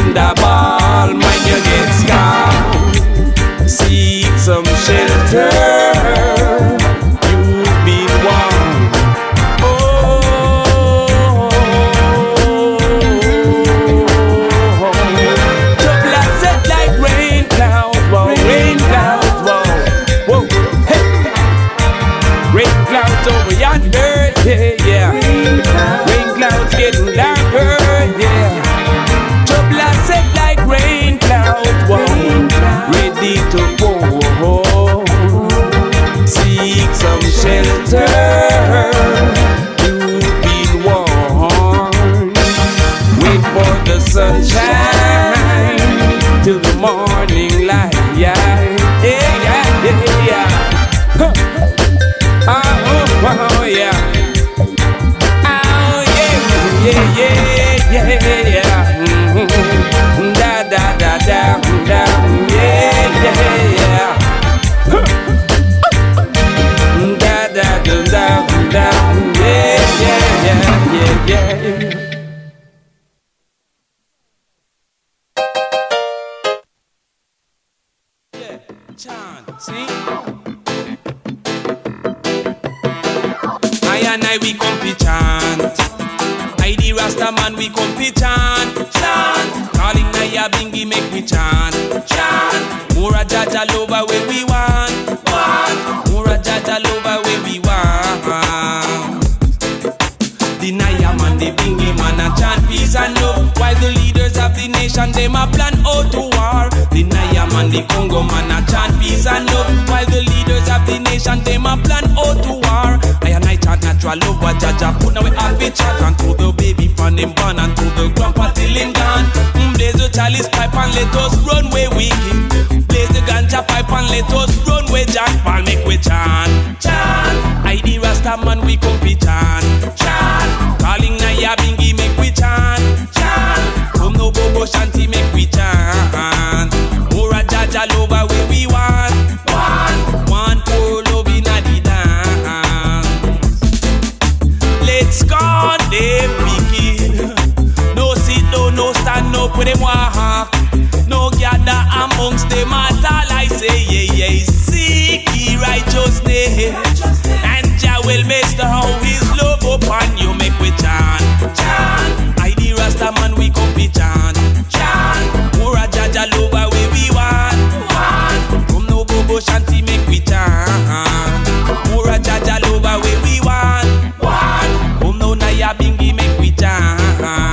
thunderball, mind you get scarred. Seek some shelter, you've been warned. Trouble I set like rain clouds, whoa, rain clouds, whoa, whoa, hey. Rain clouds over yonder, yeah, yeah. Rain clouds getting darker, yeah. Trouble I set like rain clouds, whoa, ready to pour. Seek some shelter, you've been warned. Wait for the sunshine till the morning light, yeah, yeah, yeah, yeah, yeah. Huh. Oh, yeah. Oh, yeah, yeah, yeah, yeah, yeah. Mm-hmm. Da, da, da, da, da, yeah, yeah, yeah. Huh. Da, da, da, da, da, yeah, yeah, yeah, yeah, yeah. Chant, see? I we come fi chant. I the Rasta man we come fi chant. Chant. Calling Naya Bingi make me chant. Chant. Mura Jaja Loba where we want. Mura Jaja Loba where we want. The Naya man, the Bingi man a chant peace and love. While the leaders of the nation them a plan out to war. The Naya man, the Congo man a chant peace and love. While the leaders of the nation them a plan out to war. I chant natural love what Jaja put now we all be chant. And to the baby from him born and to the grandpa till him gone. Blaze the chalice pipe and let us run where we can. Blaze the ganja pipe and let us run where Jack Paul make we chant. Chant. I the Rasta man we come fi chant. Chant. Calling Naya Bingi make we chant. Chant. Come no Bobo Shanti make we chant. Mura Jaja Loba where we want. One poor love in a the dance. Let's go them wicked. No sit down, no stand up with them walk. No gather amongst them at all. I say yeah, yeah. Seek ye righteousness. And Jah will bestow his love upon you. Make we chant. Chant. I the Rasta man we come fi chant. Chant. Mura Jaja Loba where we want. Come no Bobo Shanti make we chant. Mura Jaja Loba where we want. Come no Naya Bingi make we chant.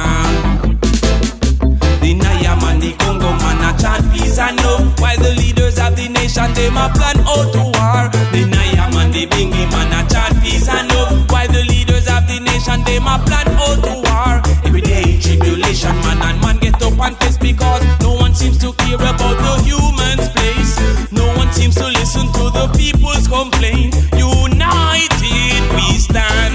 The Naya man, the Congo man a chant peace and love. While the leaders of the nation them a plan out to war. The Naya man, the Bingi man a chant peace and love. While the leaders of the nation them a plan out to war. Every day tribulation man and man get up and face because no one seems to care about the human's place. No one seems to listen to the people's complaint. United we stand.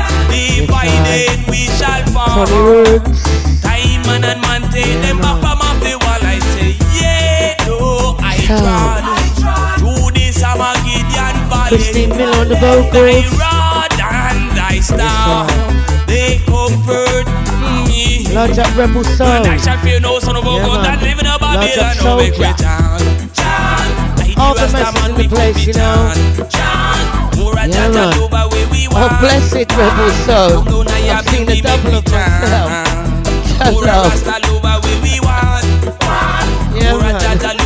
Divided we shall fall. Time and man take them back from off the wall. I say yeah, no, I tried. Do this Armageddon Valley. 15 mil on the vocals. I rod and I star. They comfort me. Large up Rebel Soul. I shall fear no son of a God that live in a Babylon. No make we chant. All the message in the place, you know. Yeah, man. Oh, blessed Rebel Soul. I've seen the double of myself. Shut up. Yeah, man.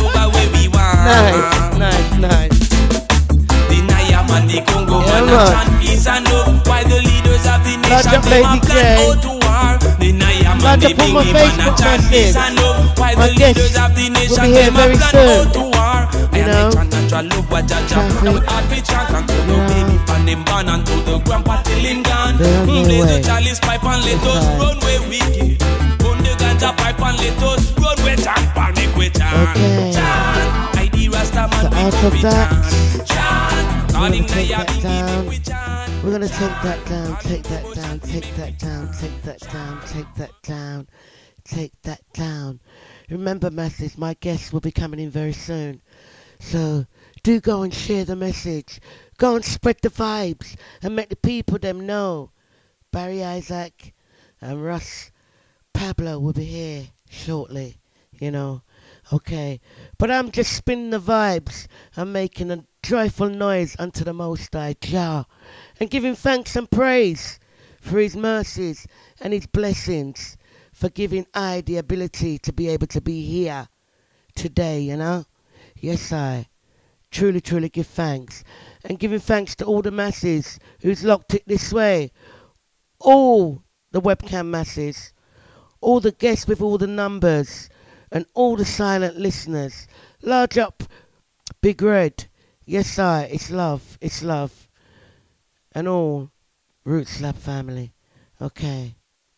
Nice, nice, nice. The Naya man, the Congo man, man. chant peace and love. While the leaders of the nation them a plan out to war. The Naya man, the Bingi man, a chant peace and love. While the leaders of the nation them a plan out to war. You know, chant natural love what Jaja put now we all be chant. And to the baby from them born and to the grandpa till him gone. Blaze the chalice pipe and let us run where we can. Burn the ganja pipe and let us run where Jack Paul make we chant. Chant. I the Rasta man we come we chant. Chant. Calling Naya Bingi make we chant. We're gonna take that down, take that down, take that down, take that down, take that down, take that down. Remember, masses, my guests will be coming in very soon. So do go and share the message. Go and spread the vibes and make the people them know. Barry Isaac and Russ Pablo will be here shortly. you know. Okay, but I'm just spinning the vibes and making a joyful noise unto the Most High Jah, and giving thanks and praise for His mercies and His blessings, for giving I the ability to be able to be here today, you know. Yes, I truly, truly give thanks, and giving thanks to all the masses who's locked it this way, all the webcam masses, all the guests with all the numbers, and all the silent listeners. Large up, Big Red. Yes, it's love, it's love. And all Roots Lab family. Okay.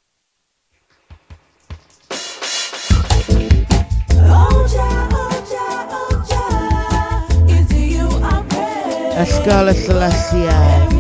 Ascala Selassie.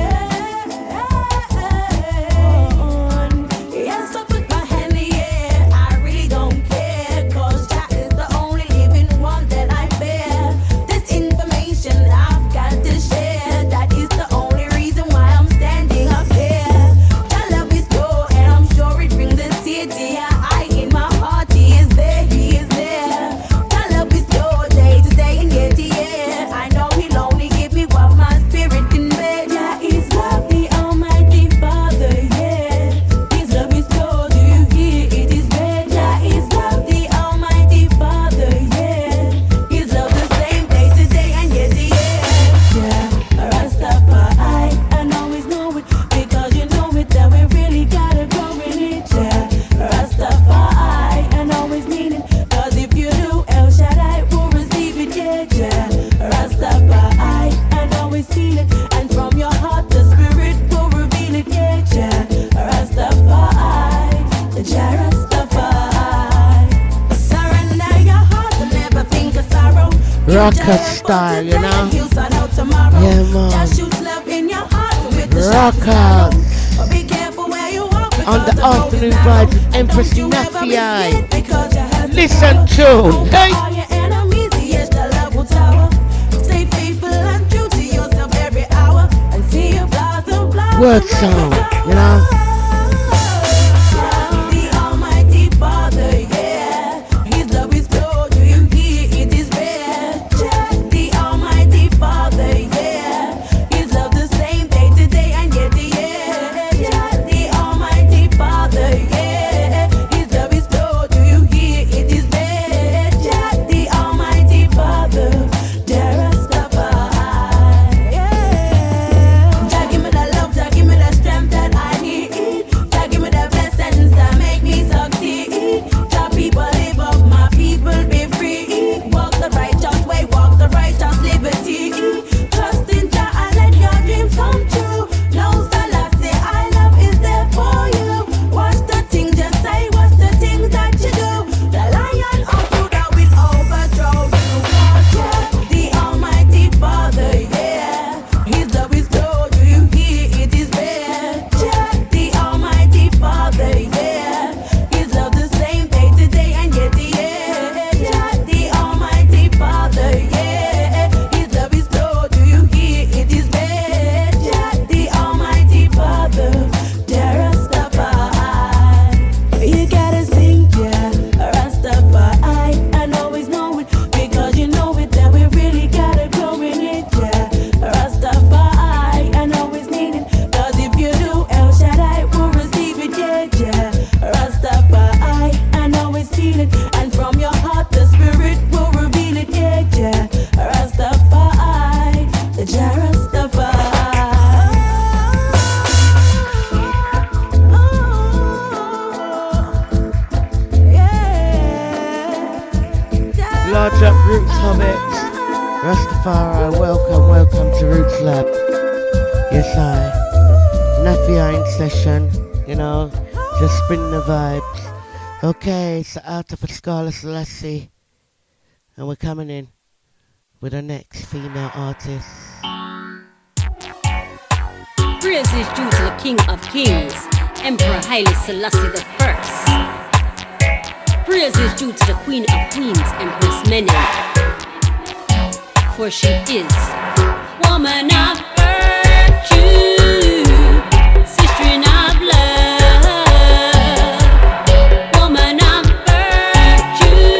Rocker style, you know? Yeah, man. Rockers. On the afternoon vibes with Empress Nafi. Listen to, hey! Word song, you know? Large up Roots Hobbits. Rastafari, welcome to Roots Lab. Yes, Nafi in session, you know, just spinning the vibes. Okay, so out of Ascala Selassie. And we're coming in with our next female artist. Praise is due to the King of Kings, Emperor Haile Selassie I. Praise is due to the Queen of Queens, Empress Menen, for she is woman of virtue, sister of love, woman of virtue.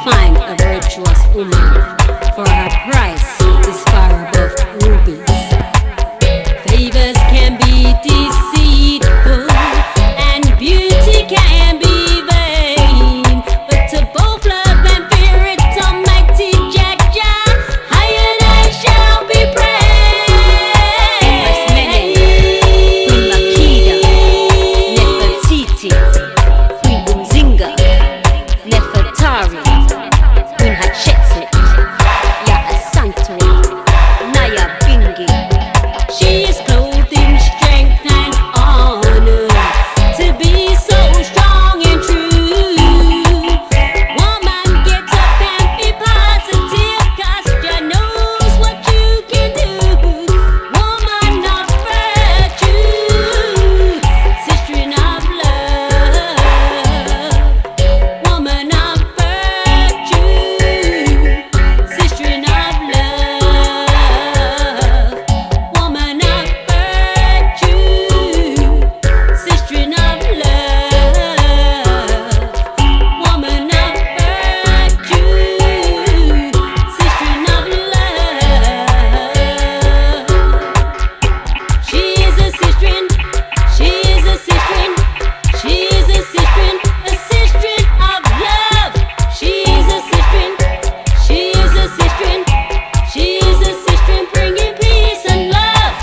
find a virtuous woman, for her price is far above rubies. Favors can be deceitful, and beauty can be vain, but to both love and fear it's almighty Jah Jah, I and I shall be praised. Empress Mene, Queen Makeda, Nefertiti, Queen Nzinga, Nefertari, Queen Hatshepsut, Ya Asantewaa, Naya Bingi. She is clothed in strength and honor, to be so strong and true. Woman, get up and be positive, 'cause Jah knows what you can do. Woman of virtue, sister of love. Woman of virtue, sister of love. Woman of virtue, sister of love. Woman of virtue, sister of love. She is a sister, she is a sister, she is a sister of love. She is a sister, she is a sister, she is a sister bringing peace and love.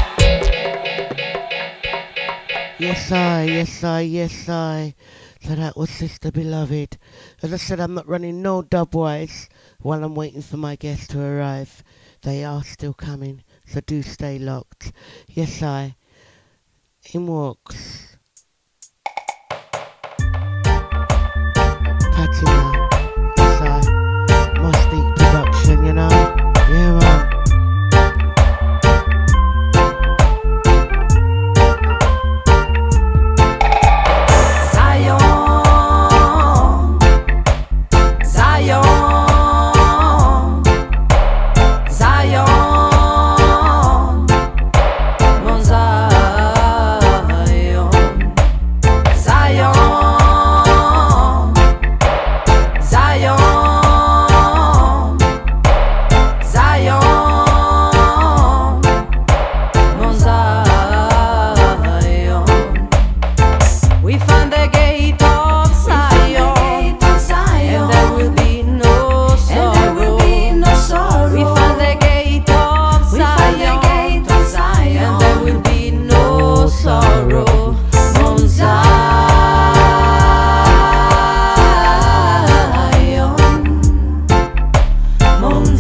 Yes, I. So that was Sister Beloved. As I said, I'm not running no dubwise while I'm waiting for my guests to arrive. They are still coming, so do stay locked. Yes, I. In walks Patina. Yes, I. Mustique Production, you know. Yeah, man. We found the gate of Zion, and there will be no sorrow. We found the gate of Zion, and there will be no sorrow. Mount Zion, Mount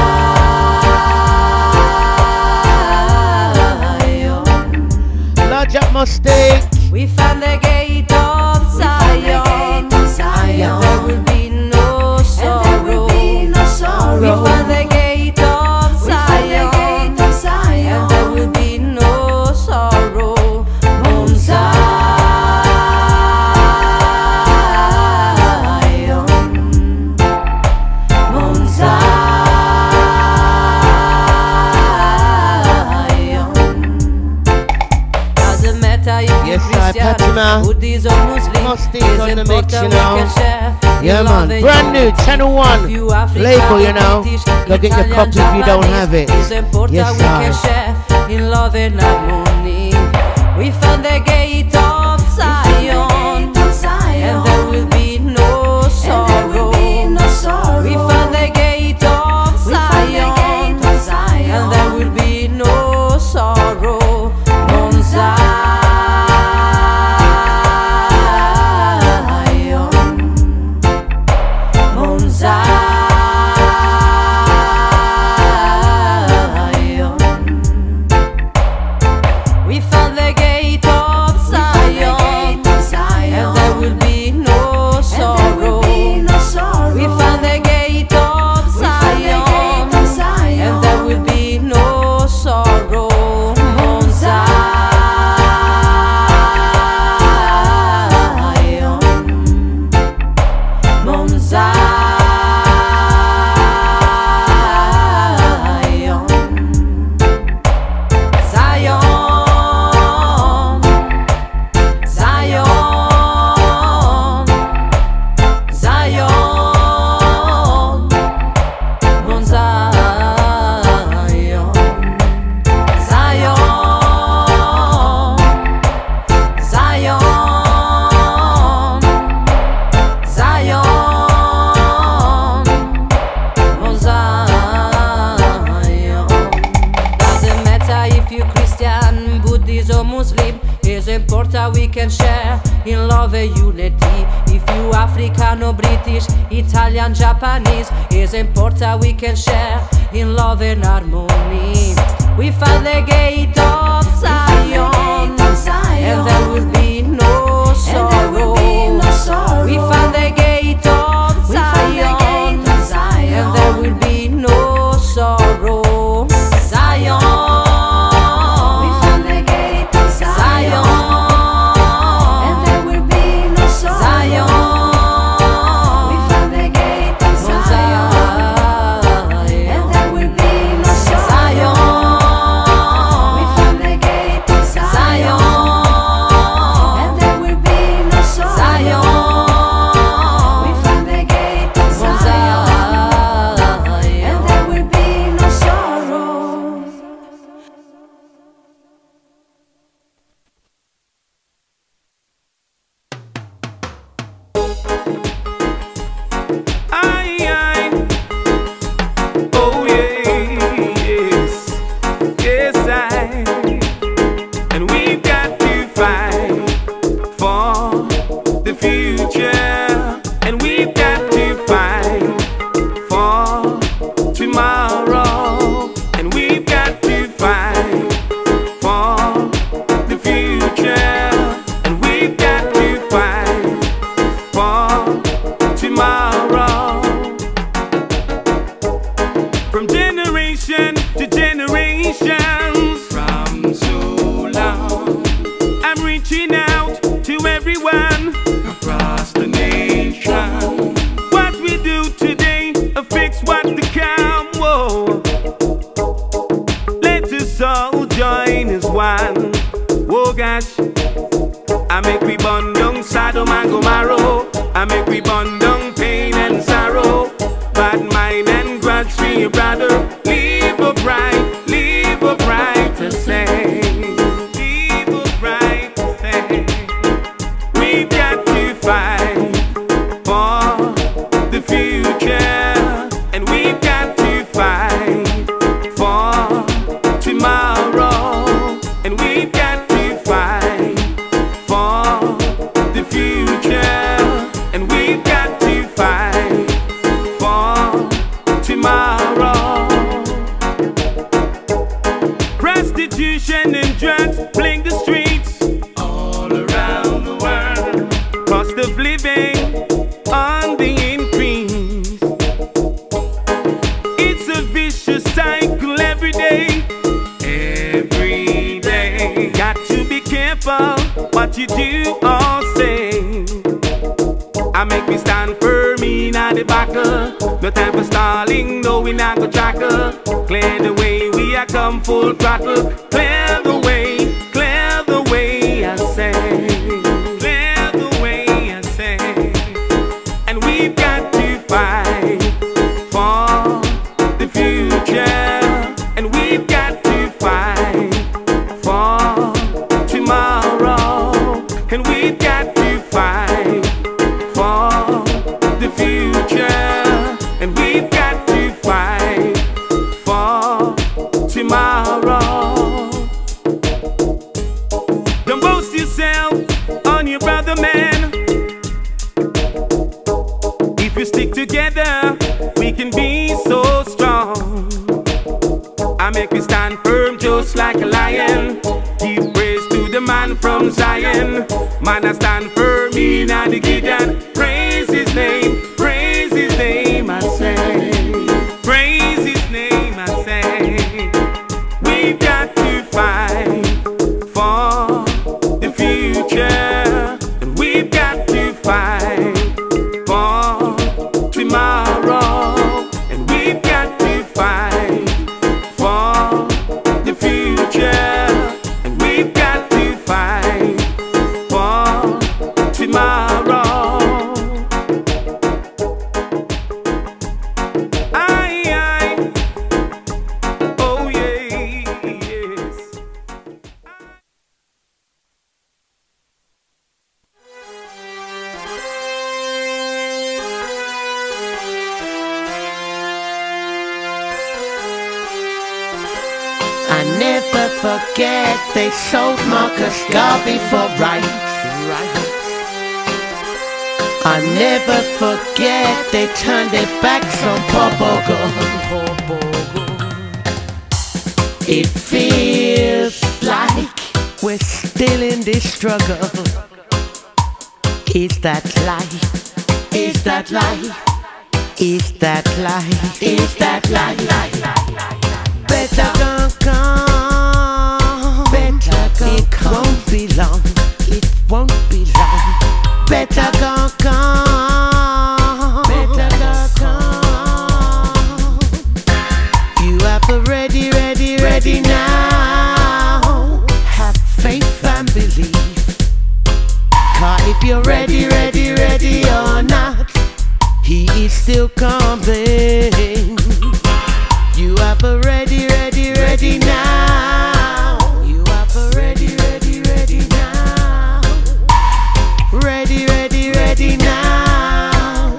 Zion. Large up Mustique. We found the gate of Zion, and there will be no sorrow. We found the gate of Zion, and there will be no sorrow. Mount Zion, Mount Zion. Doesn't matter if you're Yes, I, Christian, Fatima. Buddhist or Muslim, Mustique it's on the mix, important you we know. can share. Yeah, In man. love and Brand new, unity. Channel 1 If you African, label, you know. British, Go get your Italian, copy if you don't Japanese, have it. it's important Yes, we can I. share in love and harmony. We found the gate of Zion, and there will be no sorrow. We found the gate of Zion, and there will be no sorrow. Mount Zion, Mount Zion. We found the gate of Zion, and there will be no sorrow. We found the gate of Zion, and there will be no sorrow. Mount Zion, Mount Zion. Zion, Zion, Zion, love and unity. If you African or British, Italian, Japanese, is important we can share in love and harmony. We found the gate of Zion, and there will be no sorrow. We found the gate of Zion, and there will be no sorrow. Zion. What you do or say, I make me stand firm in the battle. No time for stalling, no we not go tracker. Clear the way, we are come full throttle. Clear the way, I say. Clear the way, I say. And we've got to fight for the future. And we've got to fight for tomorrow. And we've got to fight for the future. And we've got to fight for tomorrow. Don't boast yourself on your brother, man. If we stick together, we can be so strong. I make me stand firm just like a lion. Give praise to the man from Zion. Man, I stand firm in the Gideon. Praise his name, I say. Praise his name, I say. We've got to fight for the future. And we've got to fight for tomorrow. And we've got to fight for the future. And we've got to fight for tomorrow. Aye, oh yes. I never forget they sold Marcus Garvey for rights. I never forget they turned their backs on Popogo. It feels like we're still in this struggle. Is that life? Is that life? Is that life? Is that life? Better come. Better come. It won't be long. It won't be long. Better come. Better come. You have to ready now. Have faith and believe. 'Cause if you're ready or not, He is still coming. You have to ready now. You have to ready now. Ready now.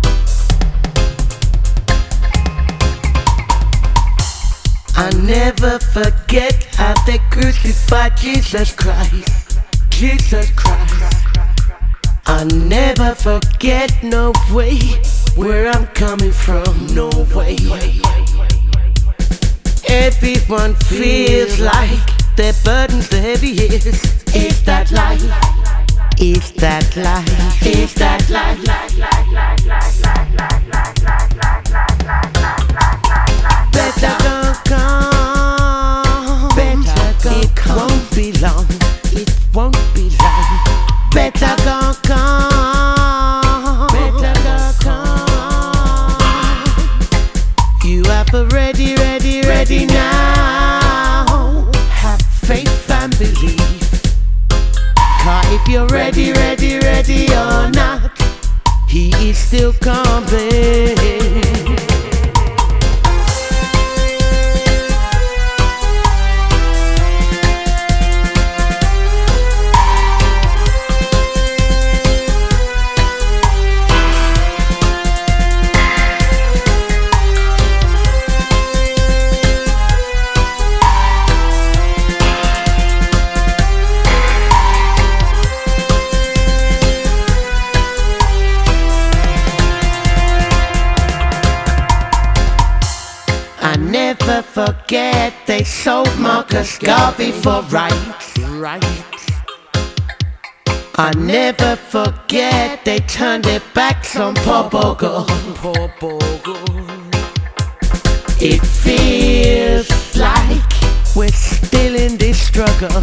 I never forget how they crucified Jesus Christ. Jesus Christ. I never forget, no way, where I'm coming from, no way. Everyone feels like their burden's the heaviest. Is that life? Is that life? Is that life? Better come. Better come. It won't be long. It won't be long. Better come. Better come. You have to ready now. Have faith and believe. 'Cause if you're ready or not, He is still coming. I never forget they sold Marcus Garvey for rights. I never forget they turned their backs on Popogo. It feels like we're still in this struggle.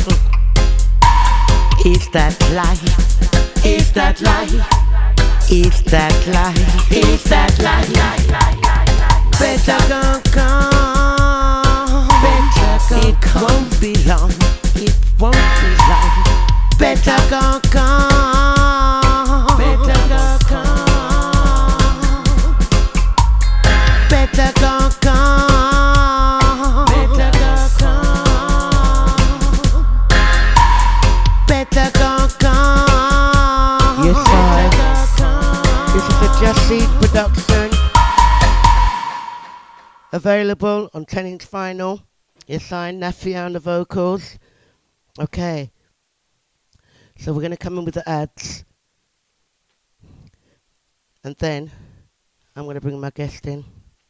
Is that life? Is that life? Is that life? Is that life? Better come. Better come. It won't be long. It won't be long. Better come. Better come. Better come. Better come. Better come. Yes, sir. This is a Just Seed production. Available on 10-inch vinyl. Yes, I'm Naffy on the vocals. Okay. So we're going to come in with the ads. And then I'm going to bring my guest in.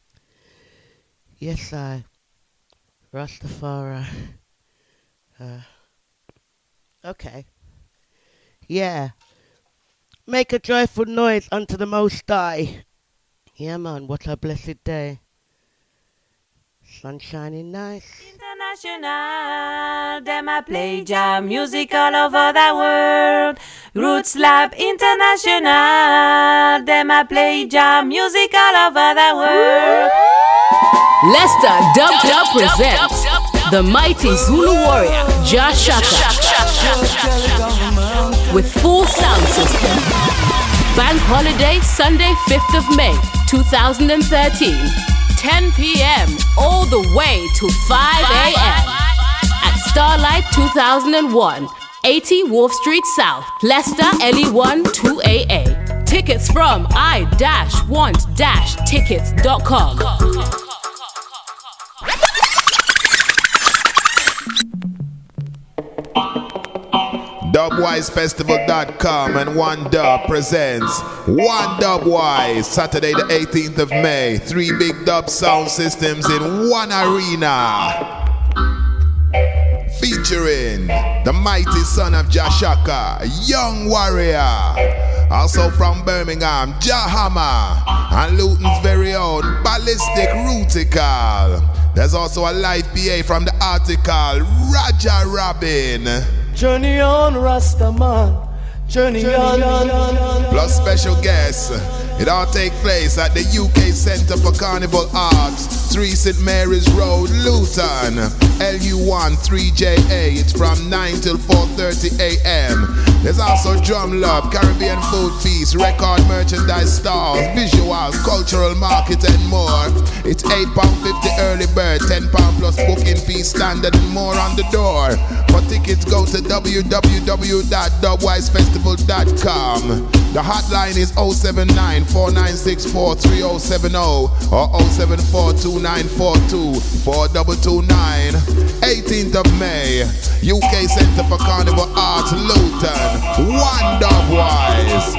Yes, I. Rastafari. Okay. Yeah. Make a joyful noise unto the Most High. Yeah, man. What a blessed day. Sun shining nice. International, them a play jam music all over the world. Roots Lab International, them a play jam music all over the world. Leicester Dub presents the mighty Zulu warrior Jah Shaka with full sound system. Bank holiday Sunday 5th of May 2013. 10 p.m. all the way to 5 a.m. at Starlight 2001, 80 Wharf Street South, Leicester LE1 2AA. Tickets from i-want-tickets.com. DubWiseFestival.com and One Dub presents One Dubwise, Saturday the 18th of May. 3 big dub sound systems in one arena. Featuring the mighty son of Jashaka, Young Warrior. Also from Birmingham, Jahama. And Luton's very own Ballistic Rutical. There's also a live PA from the article, Raja Robin. Journey on, Rastaman. Journey on. Plus special guests. It all take place at the UK Centre for Carnival Arts, 3 St Mary's Road, Luton, LU1 3JA. It's from 9 till 4:30 a.m. There's also Drum Love, Caribbean Food Feast, record merchandise stalls, visuals, cultural market and more. It's £8.50 early bird, £10 plus booking fee standard and more on the door. For tickets go to www.dubwisefestival.com. The hotline is 079-4964-3070 or 074-2942-4229. 18th of May, UK Centre for Carnival Arts, Luton. One Dubwise.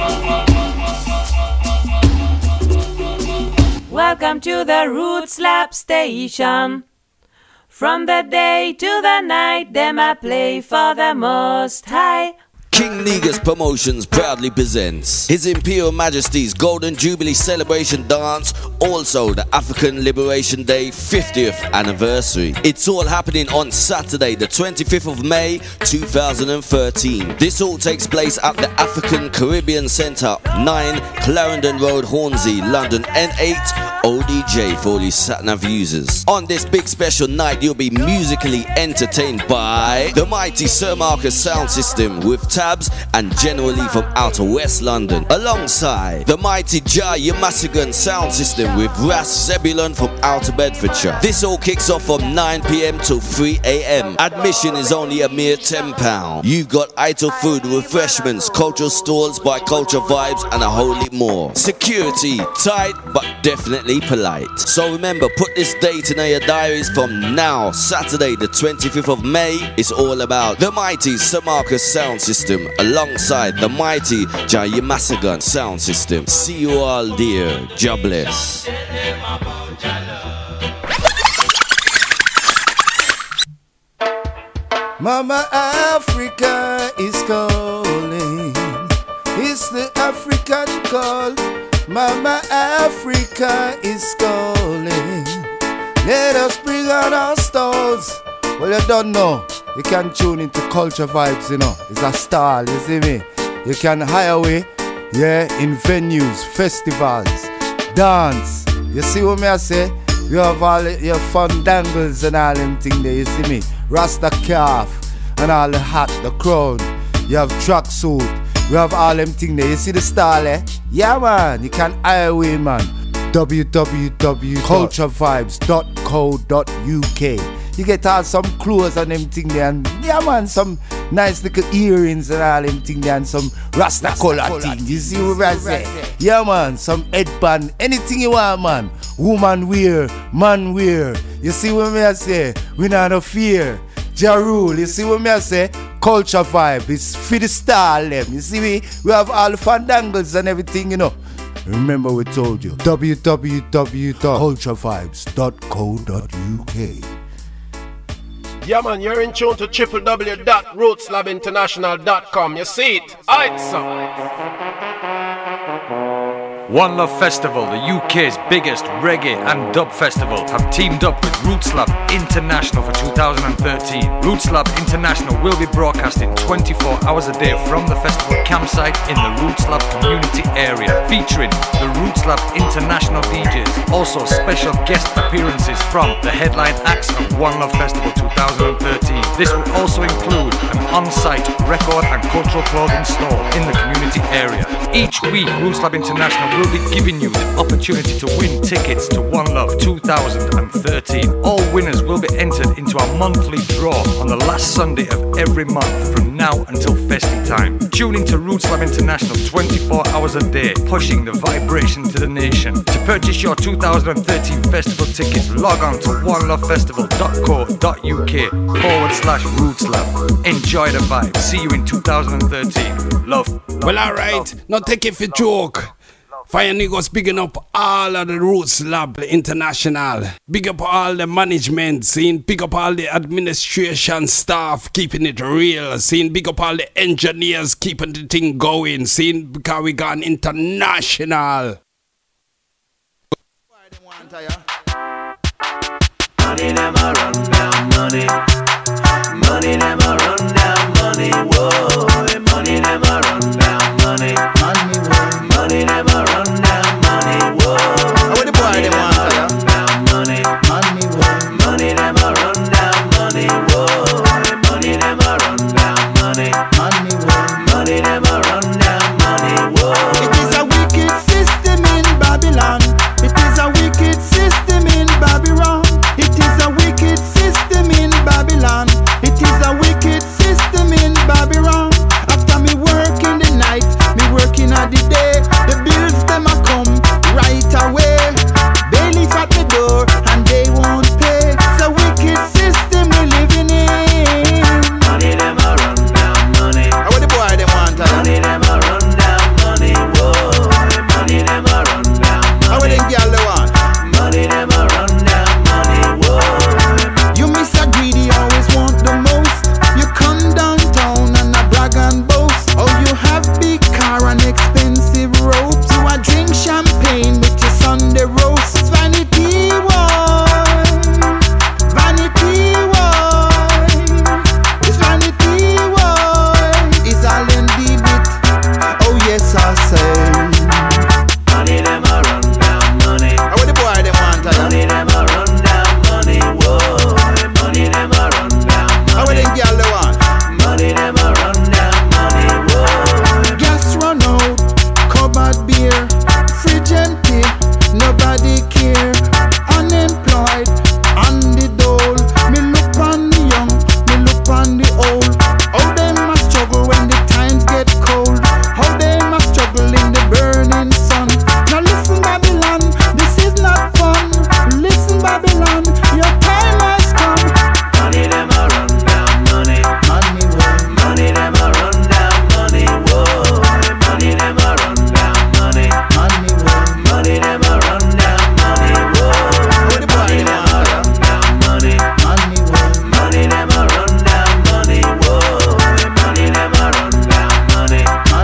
Welcome to the Roots Lab Station. From the day to the night, them I play for the Most High. King Negus Promotions proudly presents His Imperial Majesty's Golden Jubilee Celebration Dance, also the African Liberation Day 50th anniversary. It's all happening on Saturday, the 25th of May 2013. This all takes place at the African Caribbean Centre, 9 Clarendon Road, Hornsey, London, N8 ODJ for all you sat-nav users. On this big special night, you'll be musically entertained by the mighty Sir Marcus Sound System with Tabs and generally from outer West London, alongside the mighty Jah Yamasigan Sound System with Ras Zebulon from outer Bedfordshire. This all kicks off from 9 p.m. till 3 a.m. Admission is only a mere £10. You've got idle food, refreshments, cultural stalls by Culture Vibes and a whole lot more. Security, tight but definitely polite. So remember, put this date in your diaries from now. Saturday the 25th of May is all about the mighty Sir Marcus Sound System alongside the mighty Jah Yamasigan Sound System. See you all dear. Jah bless. Mama Africa is calling. It's the African call. Mama Africa is calling. Let us bring out our stalls. Well, you don't know. You can tune into Culture Vibes, you know. It's a style, you see me? You can hire away, yeah, in venues, festivals, dance. You see what me I say? You have all your fun dangles and all them things there, you see me? Rasta calf and all the hat, the crown. You have tracksuit. You have all them things there. You see the style, eh? Yeah, man. You can hire away, man. www.culturevibes.co.uk. You get all some clothes and them thing there, and yeah man, some nice little earrings and all them thing there, and some Rasta color thing. You see what I say? Yeah man, some headband, anything you want man. Woman wear, man wear. You see what me I say? We not no fear. Ja rule. You see what me I say? Culture Vibe. It's for the style them. You see me? We have all the fandangles and everything, you know. Remember we told you. www.culturevibes.co.uk. Yeah man, you're in tune to www.rootslabinternational.com. You see it? Aight, sir. One Love Festival, the UK's biggest reggae and dub festival, have teamed up with Roots Lab International for 2013. Roots Lab International will be broadcasting 24 hours a day from the festival campsite in the Roots Lab community area, featuring the Roots Lab International DJs. Also special guest appearances from the headline acts of One Love Festival 2013. This will also include an on-site record and cultural clothing store in the community area. Each week, Roots Lab International will be giving you the opportunity to win tickets to One Love 2013. All winners will be entered into our monthly draw on the last Sunday of every month from now until festive time. Tune into Roots Lab International 24 hours a day, pushing the vibration to the nation. To purchase your 2013 festival tickets, log on to onelovefestival.co.uk/Roots Lab. Enjoy the vibe. See you in 2013. Love. Well, alright, not take it for joke. Fire niggas bigging up all of the Roots Lab International. Big up all the management scene. Big up all the administration staff keeping it real. Scene. Big up all the engineers keeping the thing going. Scene. Because we gone international. Money never run down money. Money never run down money. Whoa, money never run down money. Money never run down money. Whoa, what the boy they want run down money. Money never run down money. Whoa, money never run down money. Money never run down money. Whoa. It is a wicked system in Babylon. It is a wicked system in Babylon. It is a wicked system in Babylon. It is a wicked system in Babylon. After me work in the night, me working at the day. The bills them a come right away. Bailiff at the door and they won't pay. It's a wicked system we living in. Money never run down money. How the boy they want? Money never run down money. Whoa, money never run down money. How the girl they want? Money never run down money. Whoa. You miss a greedy, always want the most. You come downtown and a brag and boast. Oh, you have big car and expensive robes. You a drink champagne with your Sunday roast. It's vanity wine, vanity wine. It's vanity wine. It's all in the bit. Oh yes, I say. Money never run down money. How the boy they want? Money never run down money. Whoa, money never run down money. How the girl they want? Money never run down money. Whoa. Gas run out, cupboard beer, fridge empty, nobody care. Unemployed, on the dole. Me look on the young, me look on the old. How them a struggle when the times get cold. How them a struggle in the burning sun. Now listen Babylon, this is not fun. Listen Babylon, your time has come. Money never run down money. Money never run down money. Whoa, money never run down money. Money never run down money. Whoa, money never run down money. Money never run down money. Whoa, money never run down money.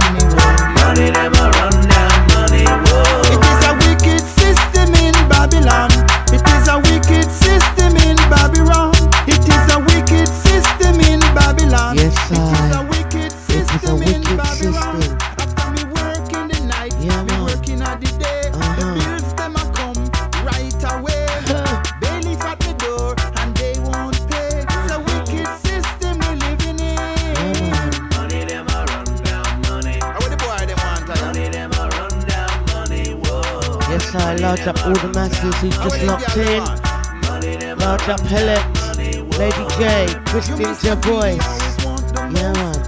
Money never run down money. Whoa. It is a wicked system in Babylon. It is a wicked system in Babylon. It is a wicked system in Babylon. Yes, It is a I. wicked It is a system in wicked Babylon. system. After me work in the night, Yeah, me man. working at the day. The bills them a come right away. Bailiff at the door and they won't pay. It's a wicked system we living in. Money never run down money. How the boy they want? Money never run down money. Whoa. Yes, I large up all the masses who's just locked in. Money never Large up Helen, Lady J, Christine's your voice. Yeah, man.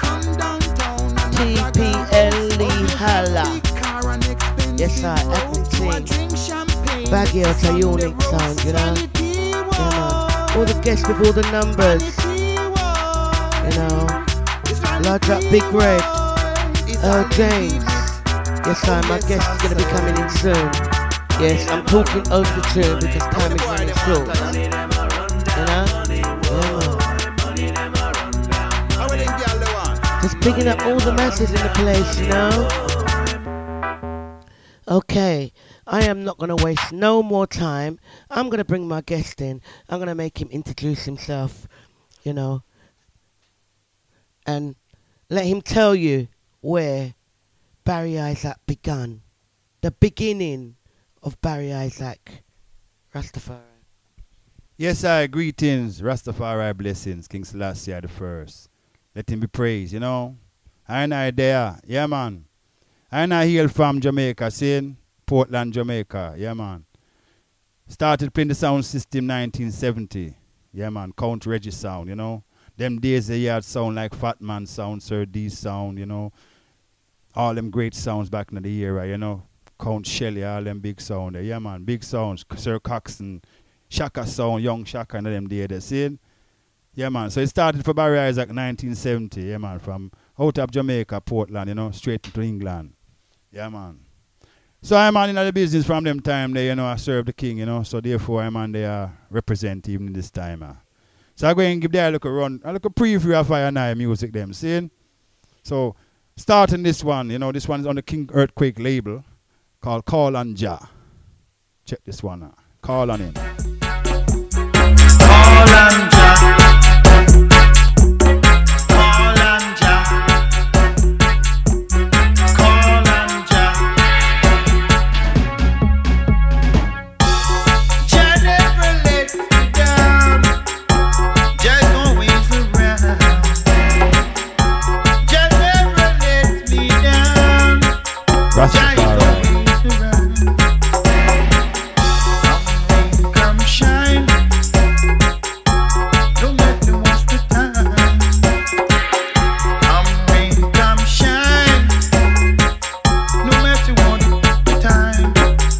TPLE Hala. Yes, I everything. Baggy out a unique sound, you know. Yeah, man. All the guests with all the numbers. You know. Large up Big Red, Earl James. Yes, I. My guest is gonna be coming in soon. Yes, I'm talking over the tune because time is running short. You know? Yeah, man. Just picking up all the masses in the place, you know? Okay, I am not going to waste no more time. I'm going to bring my guest in. I'm going to make him introduce himself, you know, and let him tell you where Barry Isaac began. The beginning of Barry Isaac. Rastafari. Yes, I greetings, Rastafari blessings, King Selassie the first. Let him be praised, you know. I there, yeah man. And I hail from Jamaica, saying Portland, Jamaica. Yeah, man. Started playing the sound system 1970. Yeah, man. Count Reggie sound, you know. Them days they had sound like Fat Man sound, Sir D sound, you know. All them great sounds back in the era, you know. Count Shelley, all them big sound there. Yeah, man. Big sounds. Sir Coxon, Shaka sound, Young Shaka and them days there. See? Yeah, man. So it started for Barry Isaac 1970. Yeah, man. From out of Jamaica, Portland, you know, straight to England. Yeah, man. So I'm on in the business from them time there, you know, I serve the king, you know. So therefore I'm on there represent even this time. So I'm going to give them a little run, a little preview of Fire Night music them, see? So starting this one, you know, this one is on the King Earthquake label called Call on Jah. Check this one out. Call on him. Call on Jah. Call on Jah. Call on Jah. Jah never let me down. Jah always around. Jah never let me down. Jah is always around. Come shine. No matter what's the time. Come rain, come shine. No matter what the time.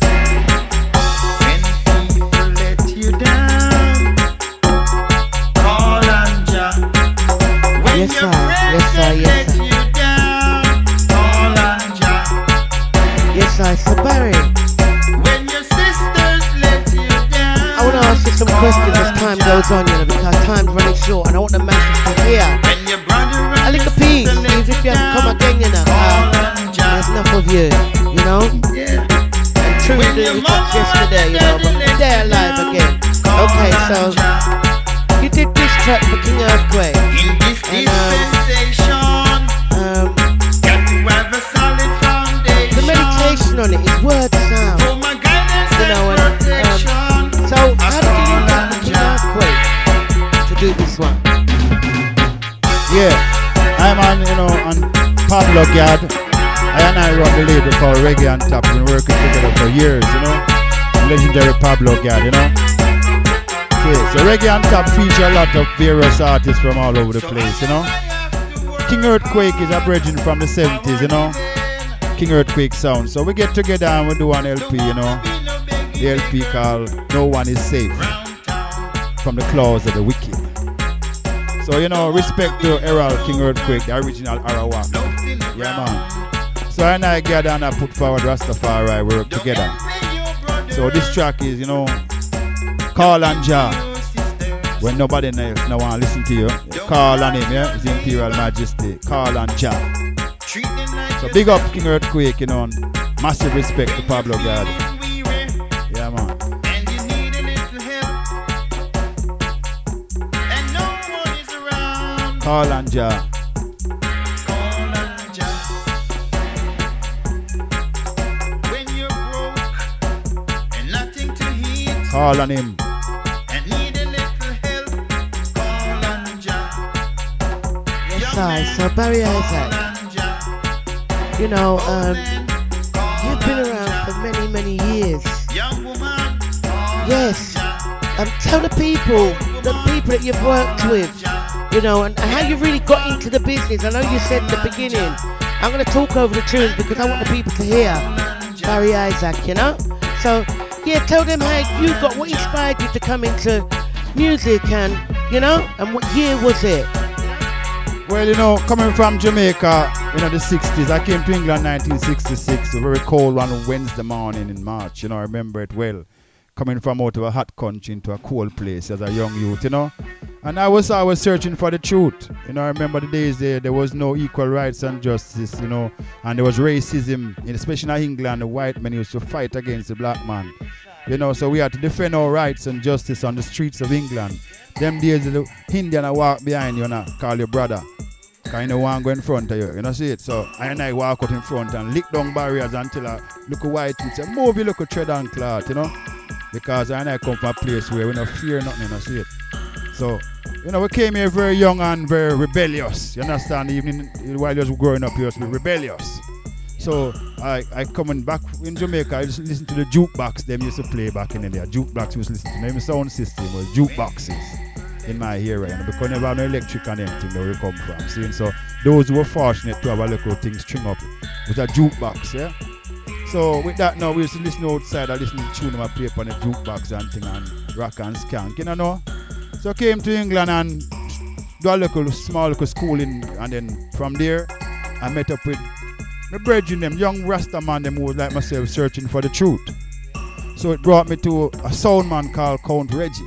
When people let you down, call on Jah. When Yes, your sir. friends Yes, sir. let Yes, sir. you down, call on Jah. Yes, sir. So Barry, When your sisters let you down, I want to ask you some questions as time goes on, you know, because time's running short and I want the masses to hear. when your brother A and little your peace, sister let even if you you have to come down, again, you know. call on Jah. There's enough of you, you know. Yeah. And true When that your you mama touched yesterday, and you know, but daddy let they're you alive down, again. call Okay, on so Jah. you did this track for King Earthquake. In this And, dispensation, got to have a solid foundation. The meditation on it is word sound. For my guidance You know, and protection. So how did you get the King Earthquake to do this one? Yeah, I'm on, you know, on Pablo Gad. I run the label called Reggae on Top. We've been working together for years, you know. Legendary Pablo Gad, you know. Okay, so Reggae on Top feature a lot of various artists from all over the place, you know. King Earthquake is a bridging from the 70s, you know. King Earthquake sound. So we get together and we do an LP, you know. The LP called No One Is Safe from the Claws of the Wicked. So, you know, respect to Errol King Earthquake, the original Arawak. Yeah, man. So I gather and I put forward Rastafari, we work together. So this track is, you know, Call on Jah. When nobody no want to listen to you, call on him, yeah? His Imperial Majesty. Call on Jah. So big up King Earthquake, you know, and massive respect to Pablo Gad. Yeah, man. And you need a little help. And no one is around. Call on Jah. Call on Jah. When you're broke and nothing to eat Call on him. and need a little help, call on Jah. Yes, I. So Barry Isaac, On Jah. you know, you've been around for many, many years. Young woman, Yes. Tell the people that you've worked with, you know, and how you really got into the business. I know you said in the beginning, I'm going to talk over the tunes because I want the people to hear Barry Isaac, you know. So, yeah, tell them how you got, what inspired you to come into music and, you know, and what year was it? Well, you know, coming from Jamaica, you know, the 60s, I came to England 1966, a very cold one Wednesday morning in March, you know, I remember it well. Coming from out of a hot country into a cold place as a young youth, you know. And I was searching for the truth. You know, I remember the days there was no equal rights and justice, you know, and there was racism, especially in England. The white men used to fight against the black man. You know, so we had to defend our rights and justice on the streets of England. Them days, the Indian I walk behind you and call your brother. Because you know one go in front of you, you know, see it? So I walk out in front and lick down barriers until I look a white and say, move you look a tread and cloth, you know. Because I come from a place where we don't fear nothing, you know, see it? So, you know, we came here very young and very rebellious. You understand? Even while you was growing up, you used to be rebellious. So I coming back in Jamaica, I just listen to the jukebox them used to play back in the day. Jukebox used to listen to them sound system was jukeboxes in my area, and because never have no electric and anything where we come from. See? So those who were fortunate to have a little thing string up with a jukebox, yeah. So with that now we used to listen outside, I listen to tune them I play on the jukebox and thing and rock and skank, you know. So I came to England and do a small little schooling, and then from there I met up with my brethren, them young Rasta man, them who was like myself searching for the truth. So it brought me to a sound man called Count Reggie.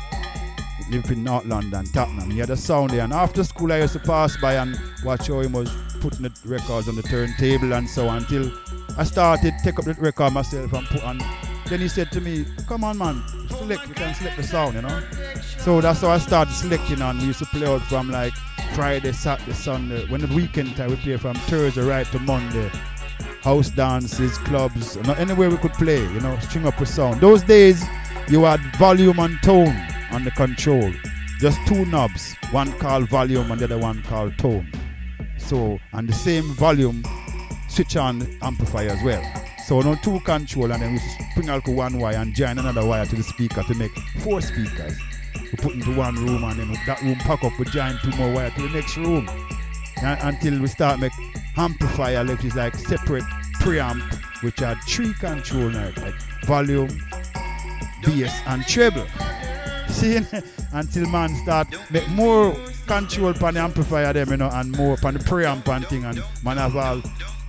He lived in North London, Tottenham. He had a sound there, and after school I used to pass by and watch how he was putting the records on the turntable and so on, until I started take up the record myself and put on. Then he said to me, come on man, select, you can select the sound, you know. So that's how I started selecting, and we used to play out from like Friday, Saturday, Sunday. When the weekend time, we play from Thursday right to Monday. House dances, clubs, anywhere we could play, you know, string up a sound. Those days, you had volume and tone on the control. Just two knobs, one called volume and the other one called tone. So, and the same volume, switch on amplifier as well. So no two control, and then we bring out one wire and join another wire to the speaker to make 4 speakers. We put into one room, and then that room pack up, we join 2 more wires to the next room. Until we start make amplifier, which is like separate preamp, which are 3 control now, like volume, bass and treble. See, until man start make more control on the amplifier them, you know, and more on the preamp and thing, and man have all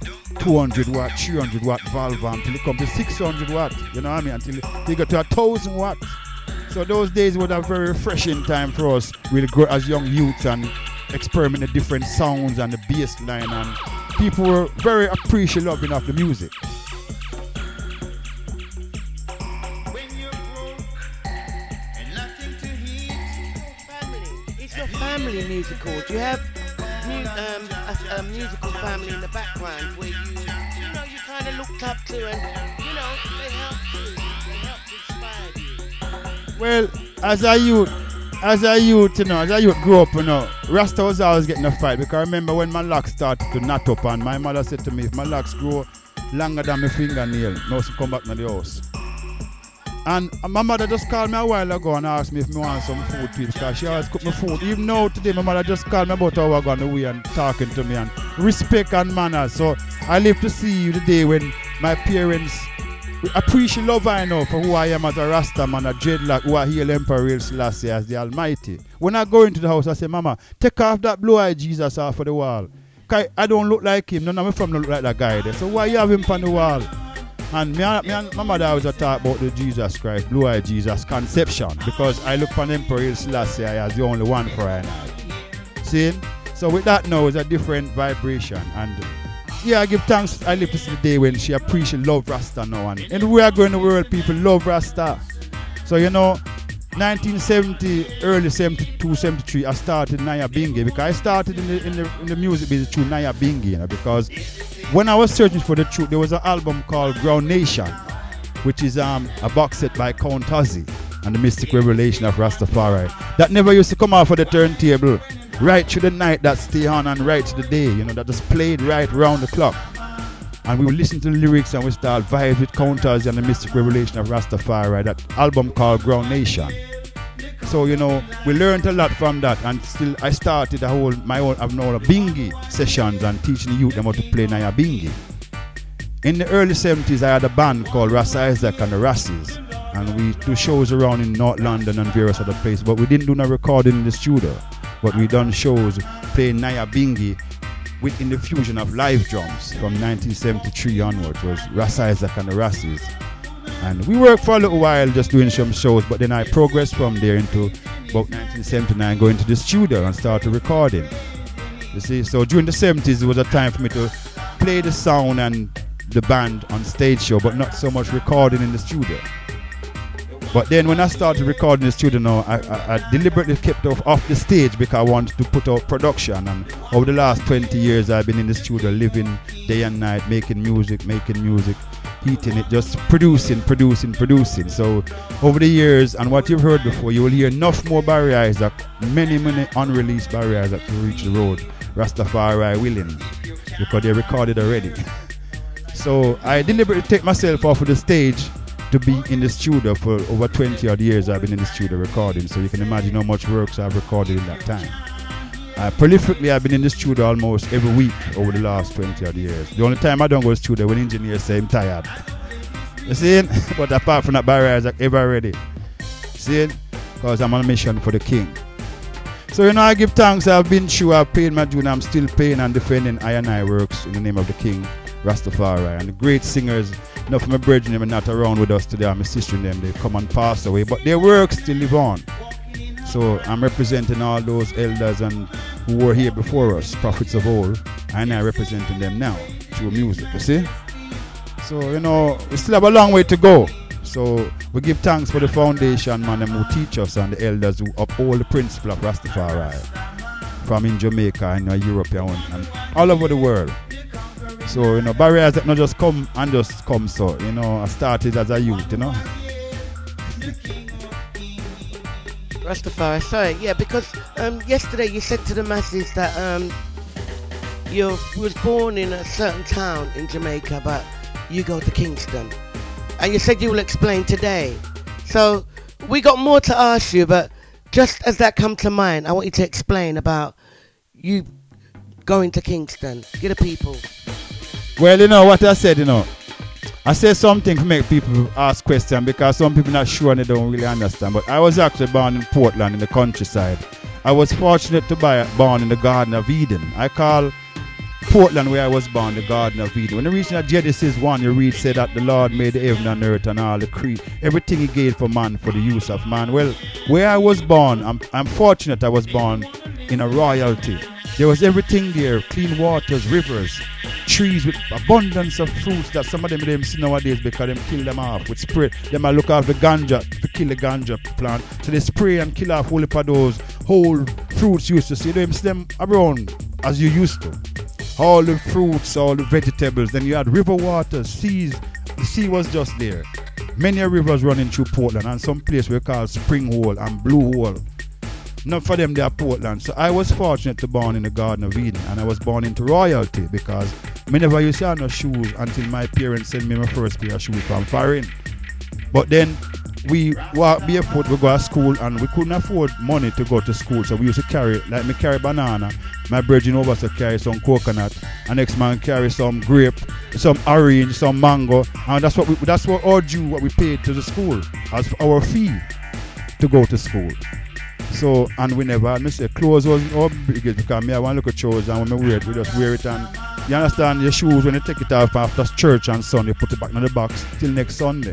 200 watt, 300 watt valve until it comes to 600 watt, you know what I mean, until they get to 1,000 watts. So those days were a very refreshing time for us, really grow as young youths and experiment with different sounds and the bass line, and people were very appreciative of the music. It's your family musical. Do you have a musical family in the background where you kind of looked up to, and they helped you, they helped inspire you? Well, as a youth, grew up, Rasta was always getting a fight, because I remember when my locks started to knot up, and my mother said to me, if my locks grow longer than my fingernail, I must come back to the house. And my mother just called me a while ago and asked me if I want some food, please, because she always cook me food. Even now today, my mother just called me about an hour ago on the way and talking to me, and respect and manners. So I live to see the day when my parents appreciate love I know for who I am as a Rasta man, a dreadlock, who I hail Emperor Haile Selassie as the Almighty. When I go into the house, I say, Mama, take off that blue-eyed Jesus off of the wall. Cause I don't look like him. None of my family look like that guy there. So why you have him on the wall? And me and my mother always talk about the Jesus Christ, blue-eyed Jesus conception, because I look upon Emperor Haile Selassie as the only one for I now. See? So with that now, it's a different vibration. And yeah, I give thanks. I live to see the day when she appreciates love Rasta now. And anywhere I go in the world, people love Rasta. So 1970, early 72, 73, I started Naya Bingi, because I started in the music business through Naya Bingi, because when I was searching for the truth, there was an album called Ground Nation, which is a box set by Count Ozzy and the Mystic Revelation of Rastafari. That never used to come off of the turntable right through the night, that stay on, and right to the day, that just played right round the clock. And we would listen to the lyrics and we start vibes with Count Ozzy and the Mystic Revelation of Rastafari, that album called Ground Nation. So we learned a lot from that, and still I started my own Bingi sessions and teaching the youth them how to play Naya Bingi. In the early 70s, I had a band called Ras Isaac and the Rassies, and we do shows around in North London and various other places, but we didn't do no recording in the studio. But we done shows playing Naya Bingi with in the fusion of live drums from 1973 onwards. Was Ras Isaac and the Rassies. And we worked for a little while just doing some shows, but then I progressed from there into about 1979, going to the studio and started recording. You see, so during the 70s, it was a time for me to play the sound and the band on stage show, but not so much recording in the studio. But then when I started recording in the studio now, I deliberately kept off the stage because I wanted to put out production. And over the last 20 years, I've been in the studio living day and night, making music, heating it, just producing. So over the years, and what you've heard before, you will hear enough more Barry Isaac, many unreleased Barry Isaac to reach the road, Rastafari willing, because they recorded already. So I deliberately take myself off of the stage to be in the studio for over 20 odd years. I've been in the studio recording, so you can imagine how much works I've recorded in that time. Prolifically, I've been in the studio almost every week over the last 20 odd years. The only time I don't go to the studio when engineers say I'm tired. You see? But apart from that, barriers are ever ready. See? Because I'm on a mission for the king. So you know, I give thanks. I've been through, I've paid my due, and I'm still paying and defending I works in the name of the king, Rastafari. And the great singers, enough of my brethren are not around with us today, my sister and them, they come and pass away, but their works still live on. So I'm representing all those elders and who were here before us, prophets of old, and I'm representing them now through music, you see? So, you know, we still have a long way to go. So we give thanks for the foundation, man, them who teach us, and the elders who uphold the principle of Rastafari from in Jamaica and Europe and all over the world. So, you know, barriers that not just come and just come, so, you know, I started as a youth, you know. Rastafari, sorry, yeah, because yesterday you said to the masses that you was born in a certain town in Jamaica, but you go to Kingston. And you said you will explain today. So we got more to ask you, but just as that come to mind, I want you to explain about you going to Kingston. Get the people. Well, you know what I said, you know. I said something to make people ask questions because some people not sure and they don't really understand. But I was actually born in Portland in the countryside. I was fortunate to be born in the Garden of Eden. I call Portland, where I was born, the Garden of Eden. When you reach Genesis 1, you read, say that the Lord made the heaven and earth and all the everything he gave for man, for the use of man. Well, where I was born, I'm fortunate I was born in a royalty. There was everything there, clean waters, rivers, trees with abundance of fruits that some of them see nowadays because them kill them off with spray. Them I look after ganja to kill the ganja plant. So they spray and kill off all of those whole fruits you used to see. Them see them around as you used to. All the fruits, all the vegetables. Then you had river waters, seas. The sea was just there. Many rivers running through Portland and some place we call Spring Hole and Blue Hole. Not for them, they are Portland. So I was fortunate to born in the Garden of Eden, and I was born into royalty because I never used to have no shoes until my parents sent me my first pair of shoes from foreign. But then we walk barefoot, we go to school, and we couldn't afford money to go to school, so we used to carry, like me carry banana, my brethren over to carry some coconut, and next man carry some grape, some orange, some mango, and that's what our due, what we paid to the school as our fee to go to school. So, and we never, I say clothes wasn't our biggest because me I want to look at shows, and when we wear it, we just wear it, and you understand your shoes, when you take it off after church and Sunday, put it back in the box till next Sunday.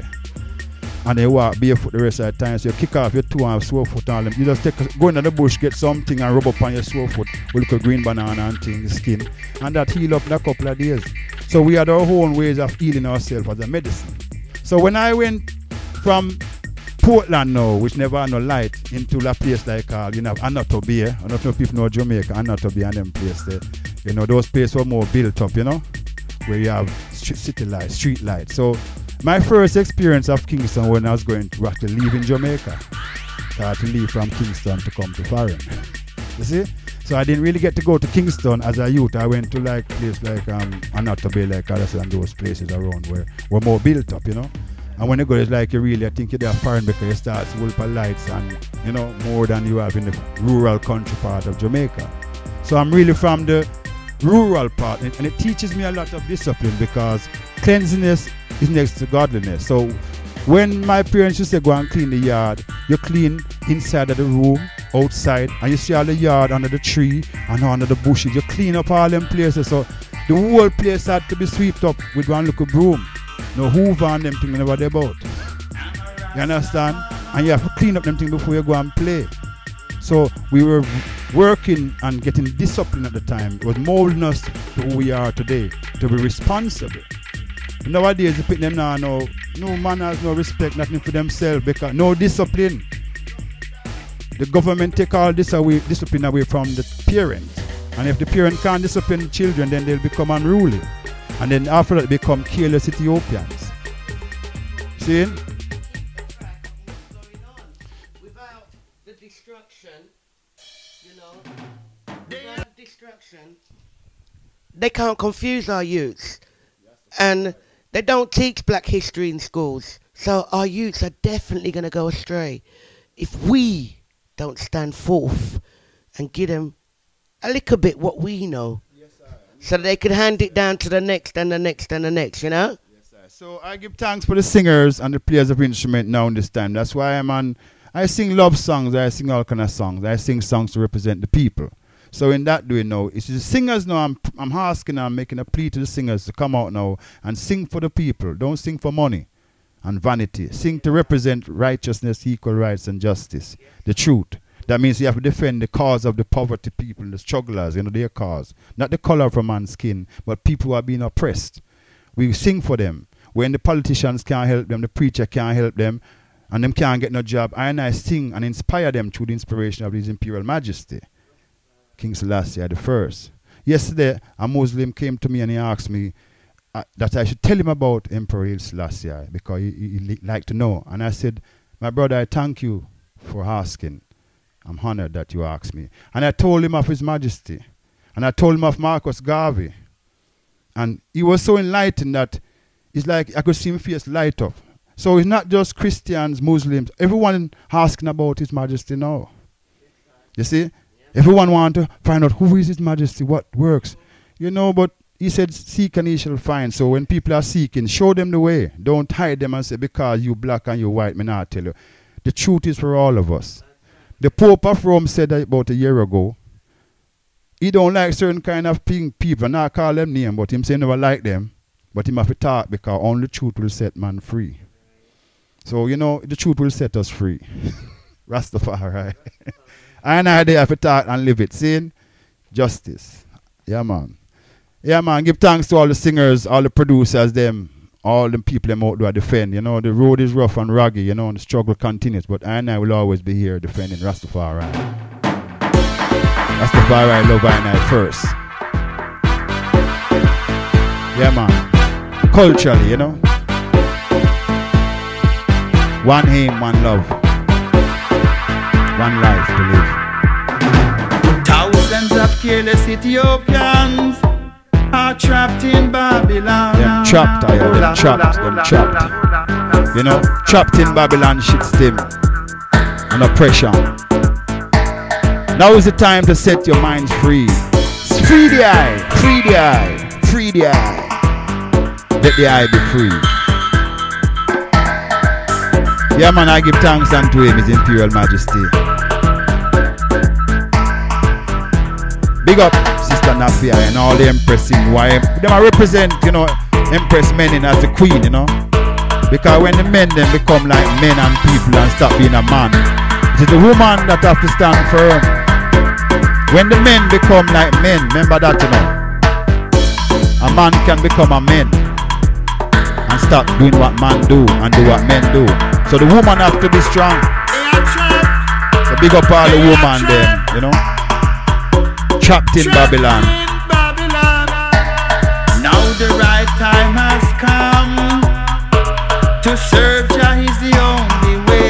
And they walk barefoot the rest of the time, so you kick off your toe and sore foot and all them. You just go into the bush, get something and rub up on your sore foot with a green banana and thing, skin. And that heal up in a couple of days. So we had our own ways of healing ourselves as a medicine. So when I went from Portland now, which never had no light, into a place like Anatolia. I don't know if people know Jamaica, Anatolia and them places there. You know, those places were more built up, you know, where you have city lights, street lights. So my first experience of Kingston when I was going to actually leave in Jamaica. So I had to leave from Kingston to come to Foreign. You see? So I didn't really get to go to Kingston as a youth. I went to like places like Anatolia, like Addison, and those places around where were more built up, you know. And when you go, it's like you really, I think you're there foreign because you start to with lights and, you know, more than you have in the rural country part of Jamaica. So I'm really from the rural part, and it teaches me a lot of discipline because cleanliness is next to godliness. So when my parents used to go and clean the yard, you clean inside of the room, outside, and you see all the yard under the tree and under the bushes. You clean up all them places. So the whole place had to be swept up with one little broom. No hoover and them things never there about. You understand? And you have to clean up them things before you go and play. So we were working and getting discipline at the time. It was molding us to who we are today, to be responsible. Nowadays, you pick them now, no manners, no respect, nothing for themselves, because no discipline. The government take all this discipline away from the parents. And if the parent can't discipline the children, then they'll become unruly. And then after that, become careless Ethiopians. See? Without the destruction, without destruction, they can't confuse our youths. And they don't teach black history in schools. So our youths are definitely going to go astray if we don't stand forth and give them a little bit what we know. So that they can hand it down to the next and the next and the next, you know? Yes, sir. So I give thanks for the singers and the players of instrument now in this time. That's why I sing love songs, I sing all kind of songs. I sing songs to represent the people. So in that doing now, it's the singers now, I'm asking, I'm making a plea to the singers to come out now and sing for the people. Don't sing for money and vanity. Sing to represent righteousness, equal rights and justice, the truth. That means you have to defend the cause of the poverty people, the strugglers, their cause. Not the color of a man's skin, but people who are being oppressed. We sing for them. When the politicians can't help them, the preacher can't help them, and them can't get no job, I sing and inspire them through the inspiration of His Imperial Majesty, King Selassie I. Yesterday, a Muslim came to me and he asked me that I should tell him about Emperor Haile Selassie because he'd like to know. And I said, my brother, I thank you for asking. I'm honored that you asked me. And I told him of His Majesty. And I told him of Marcus Garvey. And he was so enlightened that it's like I could see his face light up. So it's not just Christians, Muslims. Everyone asking about His Majesty now. You see? Everyone want to find out who is His Majesty, what works. But he said, seek and ye shall find. So when people are seeking, show them the way. Don't hide them and say, because you black and you white, me not tell you. The truth is for all of us. The Pope of Rome said that about a year ago. He don't like certain kind of people. Not call them name, but him say never like them. But him have to talk because only the truth will set man free. So, the truth will set us free. Rastafari. And I have to talk and live it. Seeing justice. Yeah, man. Yeah, man. Give thanks to all the singers, all the producers, them. All the people them out there defend. The road is rough and rugged, and the struggle continues. But I will always be here defending Rastafari. Rastafari love I first. Yeah, man. Culturally, One aim, one love. One life to live. Thousands of careless Ethiopians are trapped in Babylon. Them trapped, them trapped. Trapped in Babylon system and oppression. Now is the time to set your minds free. Free the eye, free the eye, free the eye. Let the eye be free. Yeah, man, I give thanks unto Him, His Imperial Majesty. Big up Sister Nafia and all the Empressing why them are represent, Empress Menen as the queen, Because when the men then become like men and people and stop being a man, it is the woman that have to stand firm. When the men become like men, remember that, A man can become a man and stop doing what man do and do what men do. So the woman have to be strong. So big up all the woman then, Trapped in Babylon. Now the right time has come to serve Jah is the only way.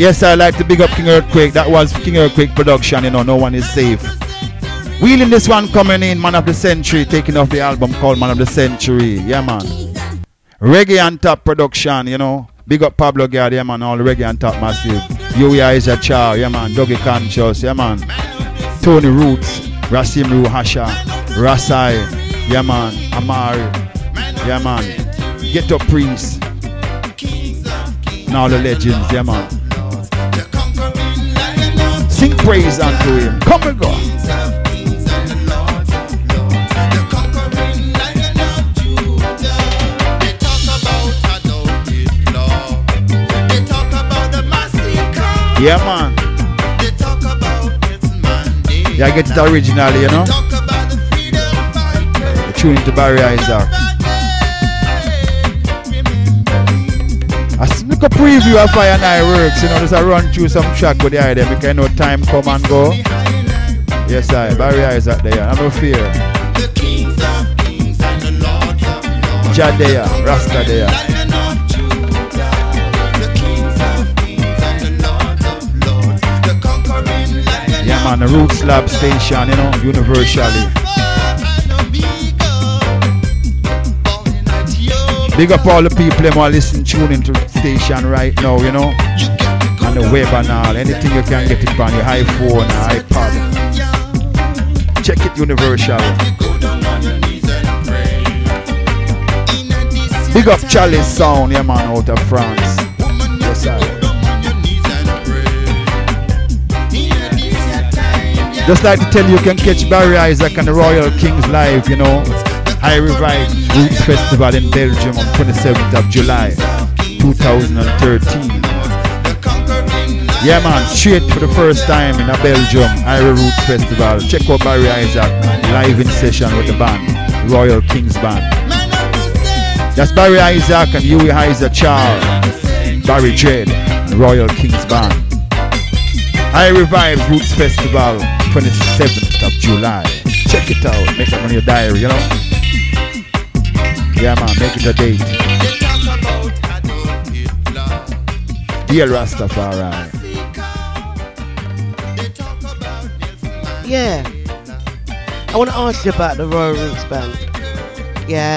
Yes, I like to big up King Earthquake. That was King Earthquake production, you know, no one is safe. Wheeling this one coming in, Man of the Century, taking off the album called Man of the Century. Yeah, man. Reggae on Top production, you know. Big up Pablo Gad, yeah, man. All the Reggae on Top massive. Yui Isaac Chow, yeah, man. Dougie Conscious, yeah, man. Tony Roots, Rasim Ruhasha, Rasai, yeah, man. Amari, yeah, man. Get Up Priest. Now the legends, yeah, man. Sing praise unto him. Come and go. Yeah, man. Yeah, I get it originally, you know. Tune into Barry Isaac. I look a preview of Fire and I Works, you know, just I run through some track with the idea because I know time come and go. Yes, I Barry Isaac there, I'm no fear. Jah there, Rasta there. Yeah, man, the Roots Lab station, you know, universally. Big up all the people who are listening, tuning to the station right now, you know. On the web and all. Anything you can get it on your iPhone or iPad. Check it universal. Big up Chalice Sound, yeah man, out of France. Yes, sir. Just like to tell you, you can catch Barry Isaac and the Royal Kings live, you know. I Revive Roots Festival in Belgium on 27th of July 2013. Yeah man, straight for the first time in a Belgium Ira Roots Festival. Check out Barry Isaac live in session with the band, Royal Kings Band. That's Barry Isaac and Yui Isaac Charles, Barry Dread, Royal Kings Band. I Revive Roots Festival 27th of July. Check it out, make it on your diary, you know. Yeah man, make it a date. Dear Rastafari. Yeah. I want to ask you about the Royal Roots Band. Yeah,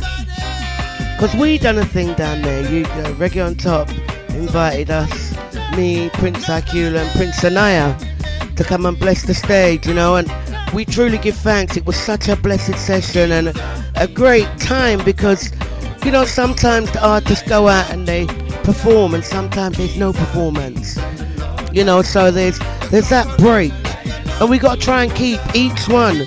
because we done a thing down there. Reggae on Top invited us, me, Prince Akula and Prince Anaya, to come and bless the stage, you know, and we truly give thanks. It was such a blessed session and a great time because, you know, sometimes the artists go out and they perform and sometimes there's no performance, you know, so there's that break and we got to try and keep each one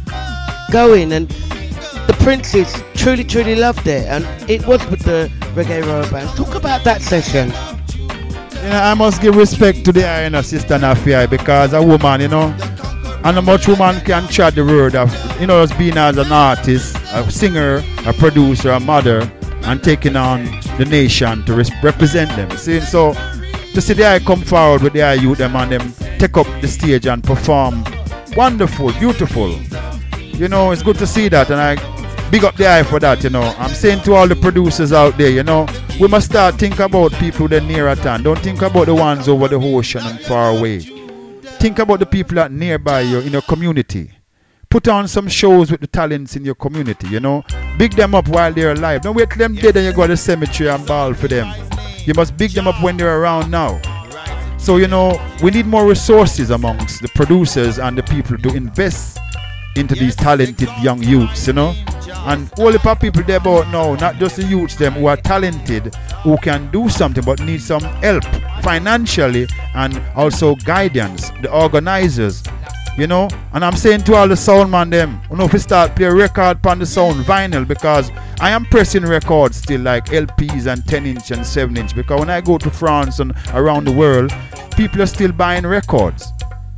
going, and the Princes truly loved it, and it was with the Reggae Royal Band. Talk about that session. You know, I must give respect to the Iron Sister Nafi, because a woman, you know, and how much woman can chat the word of, you know, as being as an artist, a singer, a producer, a mother, and taking on the nation to represent them. See, so to see the eye come forward with the eye youth them and them take up the stage and perform, wonderful, beautiful. You know, it's good to see that, and I big up the eye for that. You know, I'm saying to all the producers out there, you know, we must start think about people that near at hand. Don't think about the ones over the ocean and far away. Think about the people that nearby you in your community. Put on some shows with the talents in your community, you know. Big them up while they're alive. Don't wait till them dead and you go to the cemetery and ball for them. You must big them up when they're around now. So, you know, we need more resources amongst the producers and the people to invest into these talented young youths, you know. And all the people there about now, not just the youths them who are talented, who can do something but need some help financially and also guidance, the organizers, you know. And I'm saying to all the sound man them, you know, if we start play a record on the sound vinyl, because I am pressing records still, like LPs and 10-inch and 7-inch, because when I go to France and around the world, people are still buying records.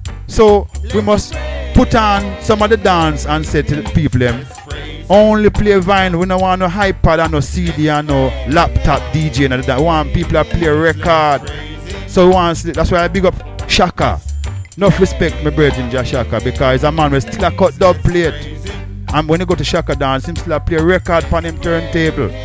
So we must put on some of the dance and say to the people them, only play vinyl. We don't want no iPad and no CD and no laptop DJ and that. We want people to play a record. So we want, that's why I big up Shaka. Enough respect my brother Shaka, because he's a man who still a cut dub plate. And when you go to Shaka dance, him still a play a record on him turntable.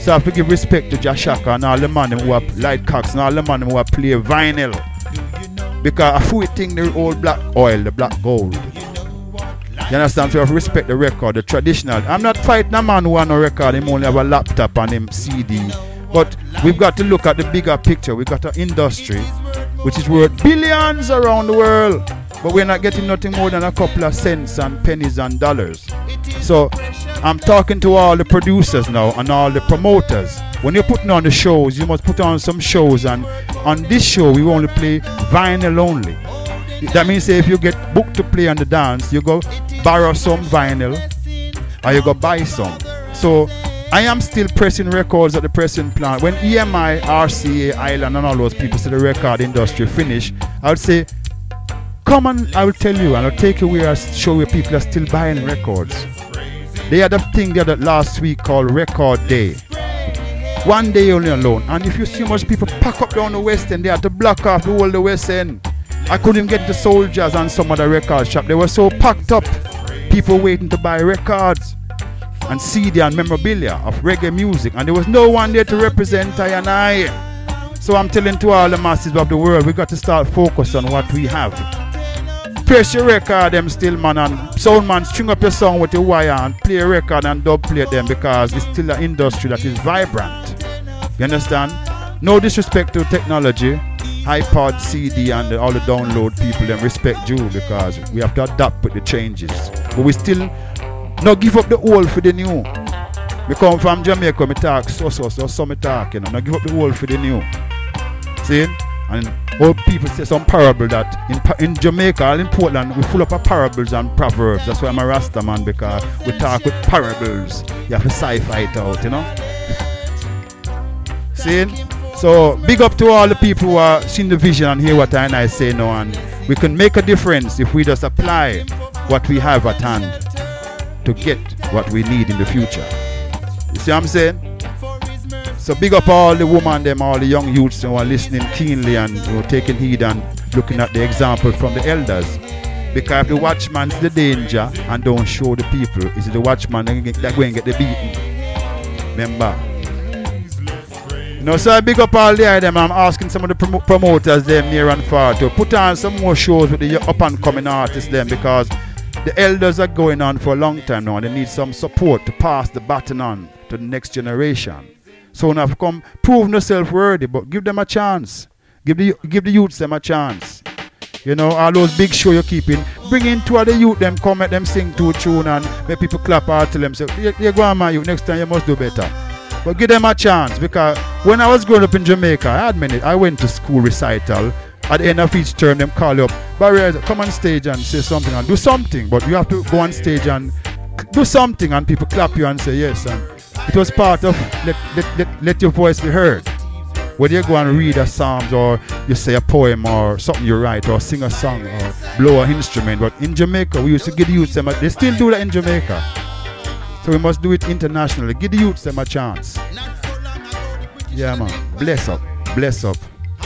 So I have to give respect to Jashaka and all the man who are light cocks and all the man who are play vinyl. Because I feel think the old black oil, the black gold. You understand? So you have to respect the record, the traditional. I'm not fighting a man who has no record, him only have a laptop and him CD. But we've got to look at the bigger picture. We've got an industry which is worth billions around the world. But we're not getting nothing more than a couple of cents and pennies and dollars. So I'm talking to all the producers now and all the promoters. When you're putting on the shows, you must put on some shows, and on this show we only play vinyl only. That means if you get booked to play on the dance, you go borrow some vinyl or you go buy some. So I am still pressing records at the pressing plant. When EMI, RCA, Island and all those people say the record industry finish, I would say, come on, I will tell you, and I'll take you where I show you people are still buying records. They had a thing the other last week called Record Day. One day only alone. And if you see how much people pack up down the West End, they had to block off the whole the West End. I couldn't get the Soldiers and some other record shop. They were so packed up. People waiting to buy records and CD and memorabilia of reggae music. And there was no one there to represent I and I. So I'm telling to all the masses of the world, we got to start focus on what we have. Press your record them still, man, and sound man, string up your song with your wire and play a record and dub play them, because it's still an industry that is vibrant. You understand? No disrespect to technology, iPod, CD and all the download people, them respect you, because we have to adapt with the changes. But we still not give up the old for the new. We come from Jamaica, me talk so me talk, you know, not give up the old for the new. See? And old people say some parable that in Jamaica, in Portland, we full up of parables and proverbs. That's why I'm a Rasta man, because we talk with parables. You have to sci-fi it out, you know. See? So big up to all the people who are seeing the vision and hear what I say now, and we can make a difference if we just apply what we have at hand to get what we need in the future. You see what I'm saying? So big up all the women, them, all the young youths who are listening keenly and taking heed and looking at the example from the elders. Because if the watchman's the danger and don't show the people, it's the watchman that going to get the beating. Remember? So I big up all the them. I'm asking some of the promoters them near and far to put on some more shows with the up and coming artists them, because the elders are going on for a long time now and they need some support to pass the baton on to the next generation. So now come prove yourself worthy, but give them a chance. Give the youths them a chance. You know, all those big show you're keeping, bring in two of the youth them, come at them sing to a tune and make people clap out to them, say, you go on my youth, next time you must do better. But give them a chance, because when I was growing up in Jamaica, I went to school recital. At the end of each term, them call you up, Barry, come on stage and say something and do something. But you have to go on stage and do something and people clap you and say yes. And it was part of let your voice be heard. Whether you go and read a psalm or you say a poem or something you write or sing a song or blow an instrument. But in Jamaica, we used to give the youths them, they still do that in Jamaica. So we must do it internationally. Give the youths them a chance. Yeah, man. Bless up. Bless up.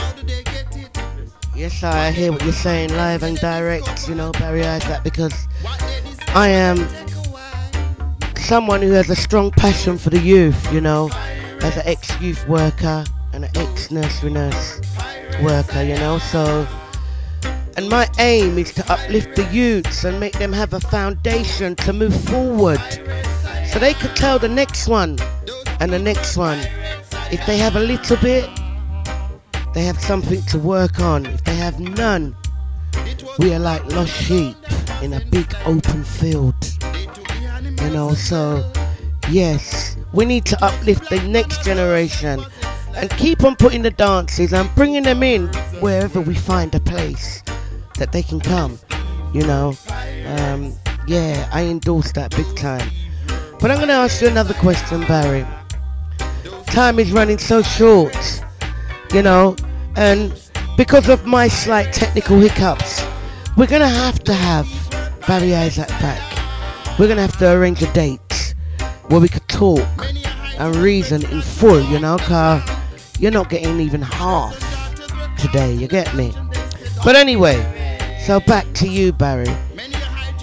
Yes, I hear what you're saying live and direct, you know, Barry Isaac, because I am someone who has a strong passion for the youth, you know, as an ex-youth worker and an ex-nursery nurse worker, you know, so, and my aim is to uplift the youths and make them have a foundation to move forward, so they could tell the next one and the next one. If they have a little bit, they have something to work on. If they have none, we are like lost sheep in a big open field. You know, so yes, we need to uplift the next generation and keep on putting the dances and bringing them in wherever we find a place that they can come, you know. Yeah, I endorse that big time. But I'm going to ask you another question, Barry. Time is running so short, you know, and because of my slight technical hiccups, we're going to have Barry Isaac back. We're going to have to arrange a date where we could talk and reason in full, you know, because you're not getting even half today, you get me? But anyway, so back to you, Barry.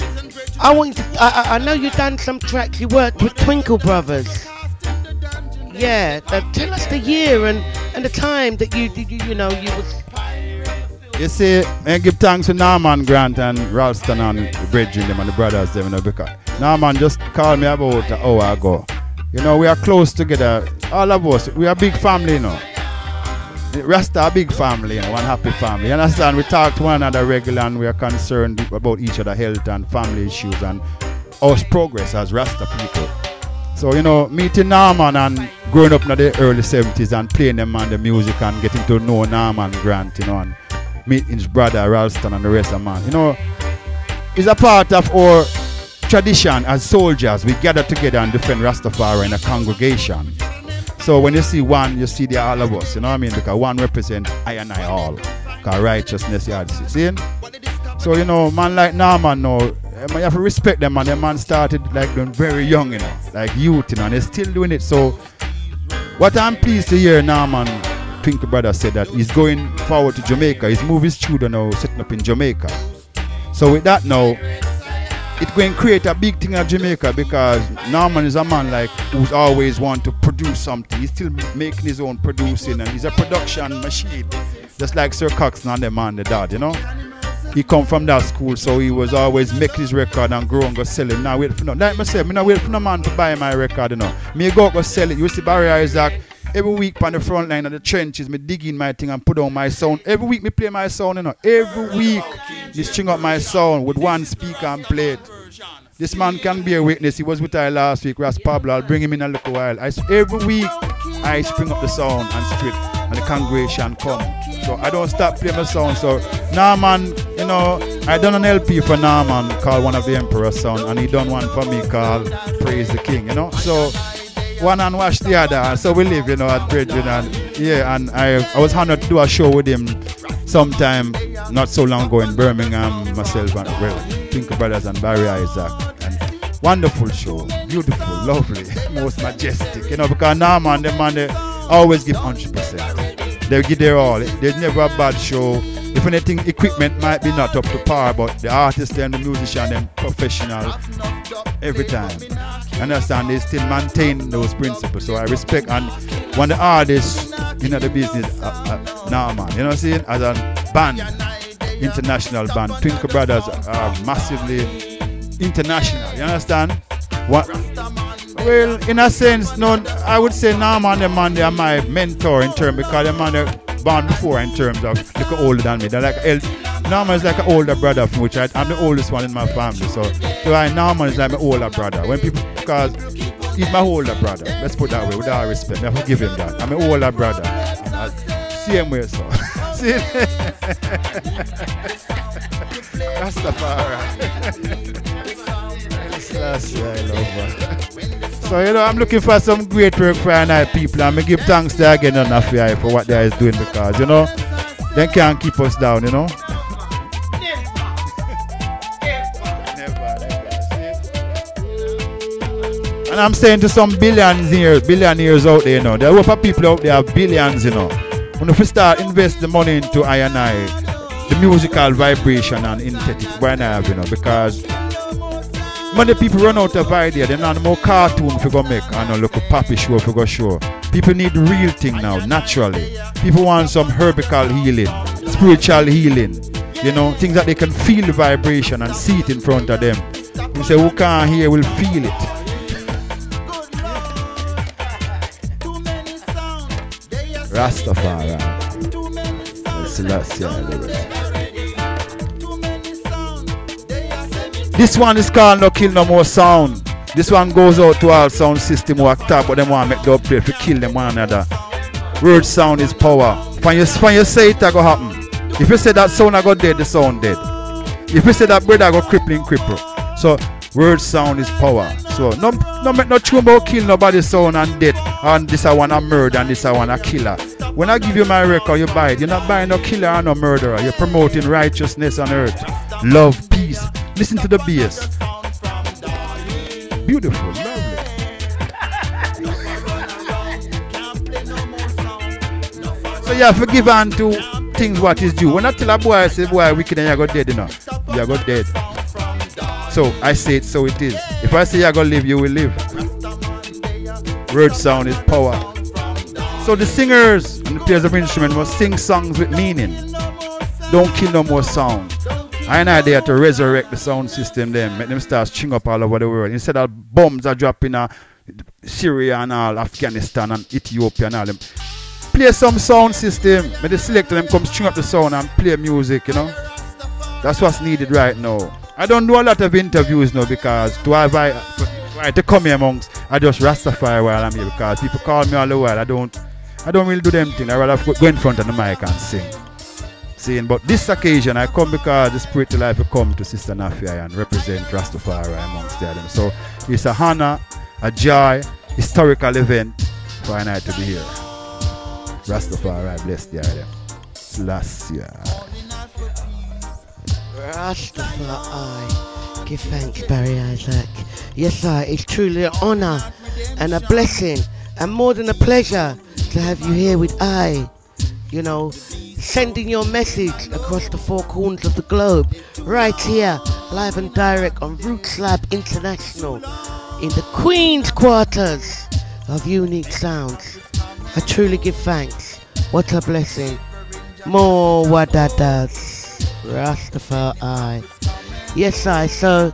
I know you've done some tracks, you worked with Twinkle Brothers. Yeah, tell us the year and the time that you was. You see, I give thanks to Norman Grant and Ralston and the brethren them and the brothers them, because Norman just called me about an hour ago. You know, we are close together, all of us. We are a big family, you know. The Rasta a big family, you know, one happy family. You understand? We talk to one another regularly and we are concerned about each other's health and family issues and our progress as Rasta people. So, you know, meeting Norman and growing up in the early 70s and playing them on the music and getting to know Norman Grant, you know, and meeting his brother Ralston and the rest of man. You know, it's a part of our tradition as soldiers. We gather together and defend Rastafari in a congregation. So when you see one, you see the all of us, you know what I mean? Because one represents I and I all. Because righteousness, you have to see. So, you know, man like Norman now, you have to respect them, and the man started like them very young, you know, like youth, you know, and they're still doing it. So what I'm pleased to hear Norman Pinky Brother said that he's going forward to Jamaica. He's moving his children now, setting up in Jamaica. So with that now, it's going to create a big thing in Jamaica, because Norman is a man like who's always want to produce something. He's still making his own producing, and he's a production machine, just like Sir Coxsone and the man, the dad, you know. He come from that school, so he was always making his record and grow and go sell it. Now wait for no, like I said, me not wait for no man to buy my record, you know. Me go sell it. You see Barry Isaac. Every week on the front line of the trenches, me digging my thing and put on my sound. Every week me play my sound, you know. Every week me string up my sound with one speaker and play it. This man can be a witness. He was with I last week, Ras Pablo. I'll bring him in a little while. Every week I spring up the sound and straight, and the congregation come. So I don't stop playing my sound. So Norman, you know, I done an LP for Norman called One of the Emperor's Son, and he done one for me called Praise the King, you know. So one and watch the other, so we live, you know, at Bridging, and yeah, and I was honored to do a show with him sometime not so long ago in Birmingham, myself and Pinky Brothers and Barry Isaac, and wonderful show, beautiful, lovely, most majestic, you know, because Norman, the man, they always give 100%. They give their all. There's never a bad show. If anything, equipment might be not up to par, but the artists and the musician and professional every time. Understand? They still maintain those principles. So I respect, and when the artists in the business, Norman, you know what I'm saying? As a band, international band, Twinkle Brothers are massively international. You understand? What? Well, in a sense, no, I would say Norman, the man, they are my mentor in terms, because the man they born before in terms of look older than me. They're like Norman is like an older brother, from which I'm the oldest one in my family. So Norman is like my older brother. When people, because he's my older brother. Let's put it that way, with all respect. I forgive him that. I'm an older brother. Same way, so. See? Rastafari. I love her. So, you know, I'm looking for some great work for our people, and I give thanks to again on Afia for what they are doing, because, you know, they can't keep us down, you know. And I'm saying to some billionaires out there, you know, there are a lot of people out there have billions, you know. When we start invest the money into I&I, the musical vibration and aesthetic, why not, you know, because when the people run out of idea, they not more cartoon for go make and a local poppy show for go show. People need the real thing now, naturally. People want some herbical healing, spiritual healing, you know, things that they can feel the vibration and see it in front of them. You say, who can't hear will feel it. Rastafari. This one is called No Kill No More Sound. This one goes out to all sound system who attack, but them want to make the upgrade to kill them one another. Word sound is power. When you say it, that go happen. If you say that sound I go dead, the sound dead. If you say that brother I go crippling, cripple. So word sound is power. So no make no true about kill nobody sound and death. And this I want a murder and this I want a killer. When I give you my record, you buy it. You're not buying no killer or no murderer. You're promoting righteousness on earth. Love, peace. Listen to the bass. Beautiful, lovely. So you have to give on to things what is due. When I tell a boy, I say, boy, wicked and you go dead, you know. You go dead. So I say it, so it is. If I say you go live, you will live. Word sound is power. So the singers and the players of instrument must sing songs with meaning. Don't kill no more sound. I and I there to resurrect the sound system then, make them start string up all over the world. Instead of bombs are dropping Syria and all, Afghanistan and Ethiopia and all them. Play some sound system. Make the selector them come string up the sound and play music, you know. That's what's needed right now. I don't do a lot of interviews now because to come here amongst, I just Rastafari while I'm here because people call me all the while. I don't really do them things. I rather go in front of the mic and sing. But this occasion I come because the Spirit of Life will come to Sister Nafia and represent Rastafari amongst them. So it's a honor, a joy, historical event for I to be here. Rastafari bless the item. Selassie. Rastafari, give thanks, Barry Isaac. Yes, sir, it's truly an honor and a blessing and more than a pleasure to have you here with I, you know, sending your message across the four corners of the globe, right here, live and direct on Roots Lab International, in the Queen's Quarters of Unique Sounds. I truly give thanks. What a blessing. More wadadas. Rastafari. Yes, so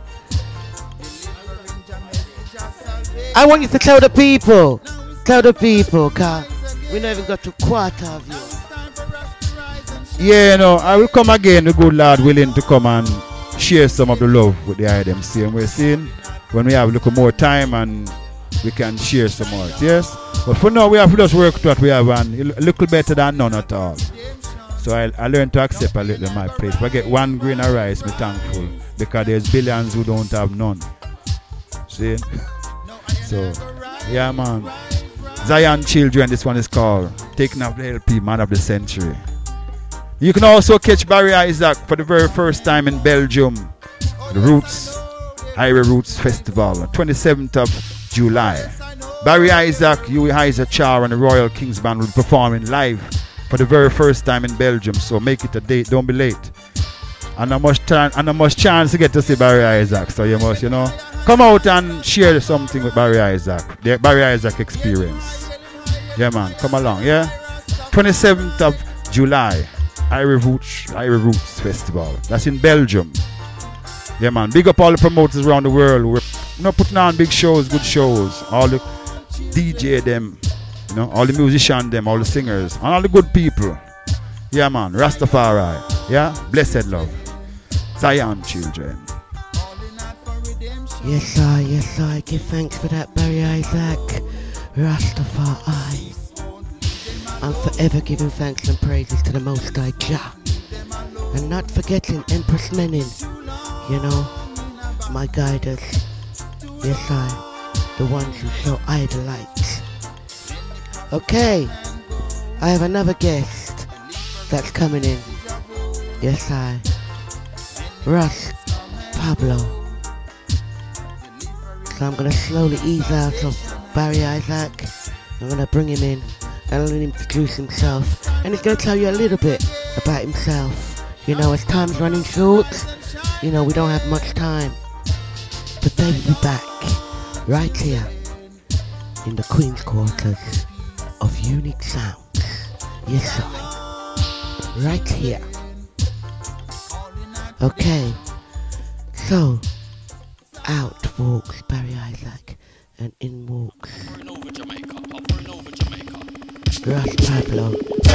I want you to tell the people, cause we never even got to quarter of you. Yeah, you know, I will come again, the good Lord willing, to come and share some of the love with the IDMC. And we're seeing when we have a little more time and we can share some more. Yes? But for now, we have to just work to what we have and a little better than none at all. So I learned to accept a little in my place. If I get one grain of rice, I'm thankful. Because there's billions who don't have none. See? So, yeah, man. Zion Children, this one is called Taking Up the LP, Man of the Century. You can also catch Barry Isaac for the very first time in Belgium. The Roots, Highway Roots Festival, 27th of July. Barry Isaac, Huey Heiser Char and the Royal Kings Band will be performing live for the very first time in Belgium. So make it a date, don't be late. And I must chance to get to see Barry Isaac. So you must, you know, come out and share something with Barry Isaac. The Barry Isaac experience. Yeah, man, come along, yeah? 27th of July, Irie Roots Festival. That's in Belgium. Yeah, man, big up all the promoters around the world. We're putting on big shows, good shows. All the DJ them, you know, all the musicians them, all the singers, and all the good people. Yeah, man, Rastafari. Yeah, blessed love. Zion Children. Yes, I give thanks for that, Barry Isaac. Rastafari. I'm forever giving thanks and praises to the Most High Jah. And not forgetting Empress Menin, you know, my guiders. Yes, the ones who show I the light. Okay, I have another guest that's coming in. Yes, Russ Pablo. So I'm going to slowly ease out of Barry Isaac. I'm going to bring him in and let him introduce himself. And he's going to tell you a little bit about himself. You know, as time's running short, you know, we don't have much time. But they will be back right here in the Queen's Quarters of Unique Sounds. Yes, right here. Okay, so out walks Barry Isaac and in walks Russ Pablo.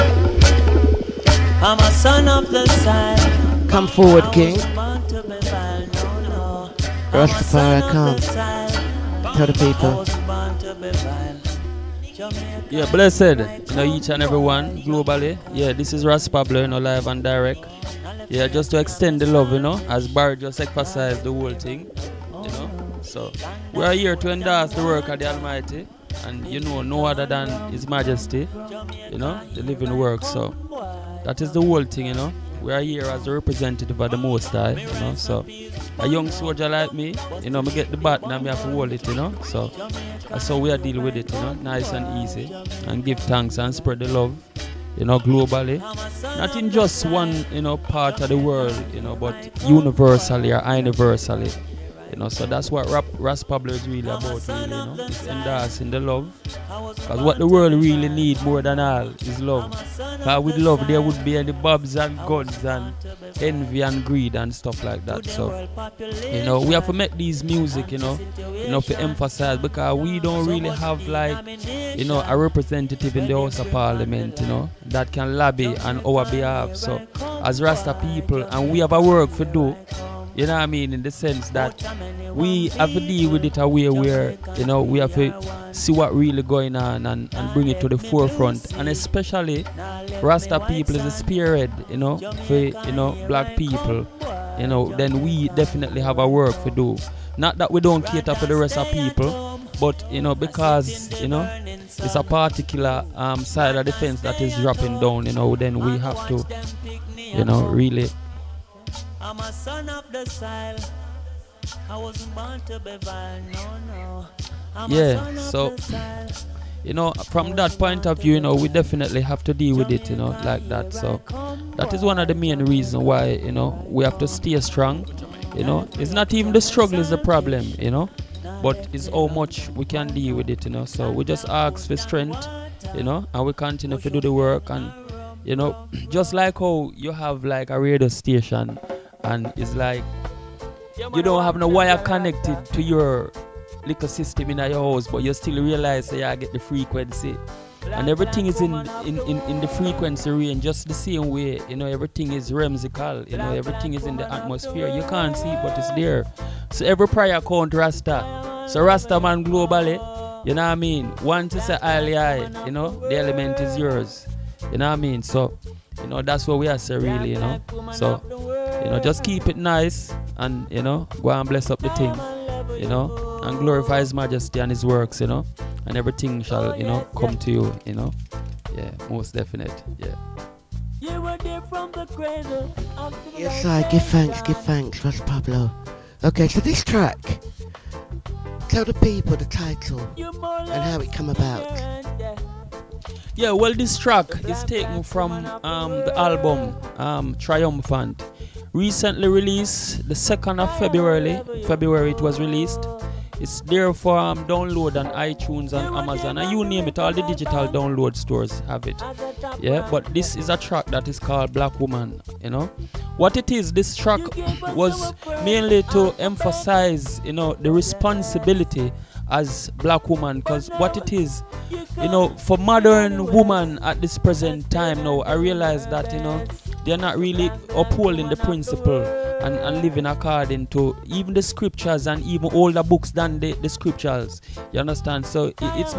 I'm a son of the sun. Come forward, King. Rastafari, come. Tell the people. Yeah, blessed, you know, each and every one globally. Yeah, this is Russ Pablo, you know, live and direct. Yeah, just to extend the love, you know, as Barry just emphasized the whole thing, you know. So, we are here to endorse the work of the Almighty, and, you know, no other than His Majesty, you know, the living work. So, that is the whole thing, you know. We are here as a representative of the Most High, you know. So, a young soldier like me, you know, me get the baton and me have to hold it, you know. So, that's how we are dealing with it, you know, nice and easy, and give thanks and spread the love, you know, globally. Not in just one, you know, part of the world, you know, but universally or universally, You know, so that's what Ras Pablo is really about, really, you know. It's endorsing the love. Because what the world really needs more than all is love. Because with love there would be any bobs and guns and envy and greed and stuff like that. So, you know, we have to make these music, you know, to emphasize, because we don't really have like, you know, a representative in the House of Parliament, you know, that can lobby on our behalf. So, as Rasta people, and we have a work to do. You know what I mean? In the sense that we have to deal with it a way where, you know, we have to see what really going on and bring it to the forefront. And especially Rasta people is a spirit, you know, for, you know, black people, you know, then we definitely have a work to do. Not that we don't cater for the rest of people, but, you know, because, you know, it's a particular side of the fence that is dropping down, you know, then we have to, you know, really. I'm a son of the soil. I wasn't born to be vile, no. Yeah, so, you know, from that point of view, you know, we definitely have to deal with it, you know, like that. So, that is one of the main reasons why, you know, we have to stay strong. You know, it's not even the struggle is the problem, you know, but it's how much we can deal with it, you know. So, we just ask for strength, you know, and we continue to do the work. And, you know, just like how you have like a radio station, and it's like you don't have no wire connected to your little system in your house, but you still realize that you get the frequency, and everything is in the frequency range just the same way. You know, everything is whimsical, you know, everything is in the atmosphere. You can't see it, but it's there. So every prayer count Rasta. So Rasta man globally, you know what I mean? Once you say I, you know, the element is yours. You know what I mean? So, you know, that's what we are saying, really, you know. So, you know, just keep it nice and, you know, go and bless up the thing, you know, and glorify His Majesty and His works, you know, and everything shall, you know, come to you, you know. Yeah, most definite, yeah. Yes, I give thanks, Ras Pablo. Okay, so this track, tell the people the title and how it come about. Yeah, well, this track is taken from the album Triumphant, recently released the 2nd of February it was released. It's there for download on iTunes and Amazon, and you name it, all the digital download stores have it. Yeah, but this is a track that is called Black Woman, you know. What it is, this track was mainly to emphasize, you know, the responsibility as black woman, because what it is, you know, for modern woman at this present time now, I realize that, you know, they're not really upholding the principle and living according to even the scriptures and even older books than the scriptures. You understand? So it's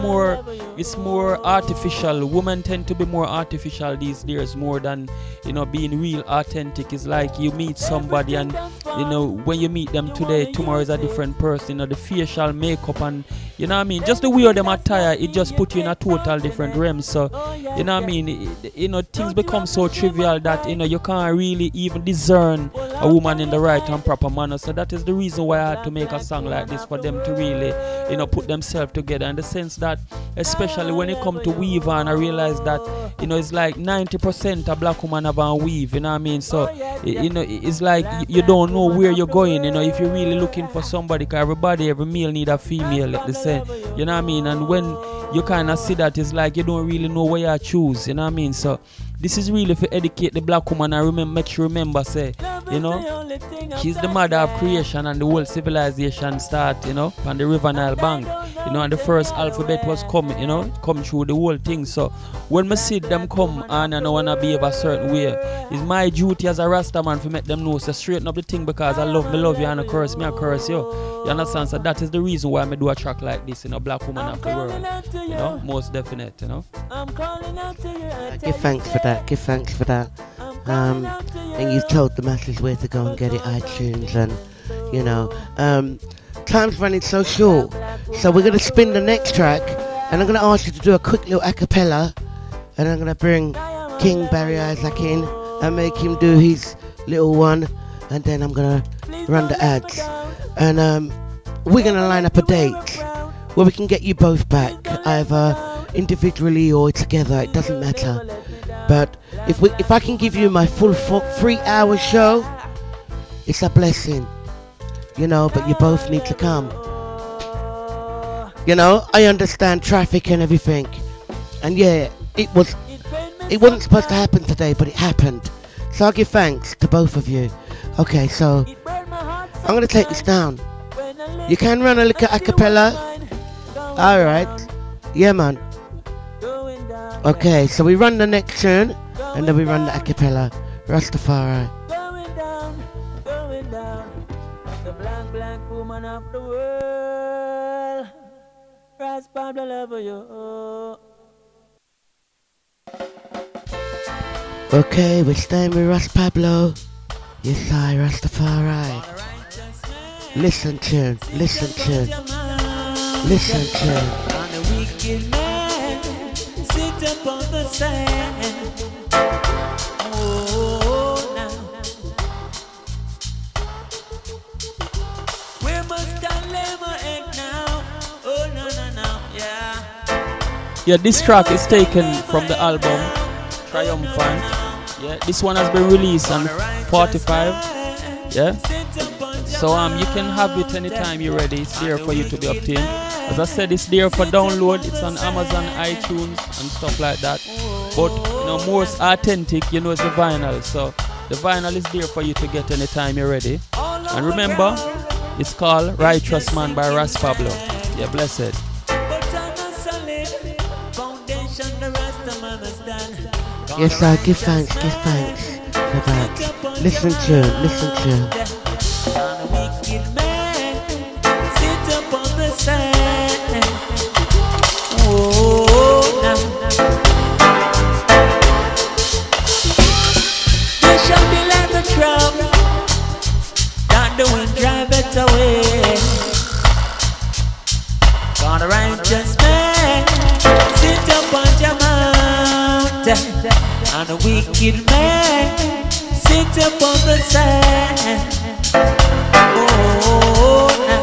more artificial. Women tend to be more artificial these days more than, you know, being real authentic. It's like you meet somebody and, you know, when you meet them today, tomorrow is a different person. You know, the facial makeup and, you know what I mean, just the way them attire, it just put you in a total different realm. So, you know what I mean, you know, things become so trivial that, you know, you can't really even discern a woman in the right and proper manner. So that is the reason why I had to make a song like this, for them to really, you know, put themselves together, in the sense that, especially when it comes to weave on, I realize that, you know, it's like 90% of black women have on weave, you know what I mean? So, you know, it's like you don't know where you're going, you know, if you're really looking for somebody, because every male need a female, like they say, you know what I mean? And when you kind of see that, it's like you don't really know where you choose, you know what I mean? So this is really to educate the black woman and make sure remember, say, you know, she's the mother of creation and the whole civilization start, you know, on the River Nile bank, you know, and the first alphabet was coming, you know, come through the whole thing. So when I see them come and I want to behave a certain way, it's my duty as a Rasta man to make them know, so straighten up the thing, because I love you and I curse you. You understand? So that is the reason why I do a track like this, you know, Black Woman of the World, you know, most definite, you know. Give thanks for that. And you've told the masses where to go and get it, iTunes, and, you know, time's running so short, so we're going to spin the next track, and I'm going to ask you to do a quick little a cappella, and I'm going to bring King Barry Isaac in and make him do his little one, and then I'm going to run the ads, and we're going to line up a date where we can get you both back, either individually or together, it doesn't matter. But if I can give you my full 3 hour show, it's a blessing. you know, but you both need to come. You know, I understand traffic and everything. And yeah, it wasn't supposed to happen today, but it happened. So I'll give thanks to both of you. Okay, so I'm going to take this down. You can run a little a cappella. Alright. Yeah, man. Okay, so we run the next tune, and then we run the a cappella. Rastafari. Going down, the black woman of the world. Ras Pablo love you. Okay, we're staying with Ras Pablo. Yes, I, Rastafari. Listen tune, listen tune, listen tune. On a wicked man, sit upon the sand. Oh, now. We must dilemma it now. Oh, no, yeah. Yeah, this track is taken from the album Triumphant. Yeah, this one has been released on 45. Yeah. So you can have it anytime you're ready. It's there for you to be obtained. As I said, it's there for download. It's on Amazon, iTunes, and stuff like that. But you know, most authentic, you know, is the vinyl. So the vinyl is there for you to get anytime you're ready. And remember, it's called Righteous Man by Ras Pablo. Yeah, blessed. Yes, I give thanks for that. Listen to. On a wicked man, sit upon the sand. Oh, now. They shall be like the crowd that the wind drive it away. God, a righteous man, sit upon your mountain. And a wicked man, sit upon the sand. Oh, now.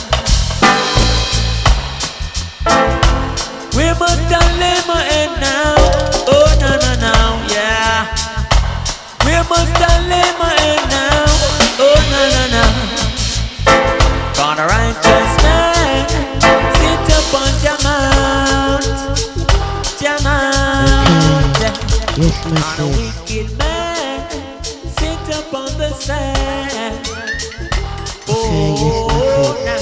We must dilemma it now. Oh, no, yeah. We must dilemma it now. Oh, no. God, a righteous man, sit upon your mount. Yes, my on a wicked man, sit upon the sand. Oh, now.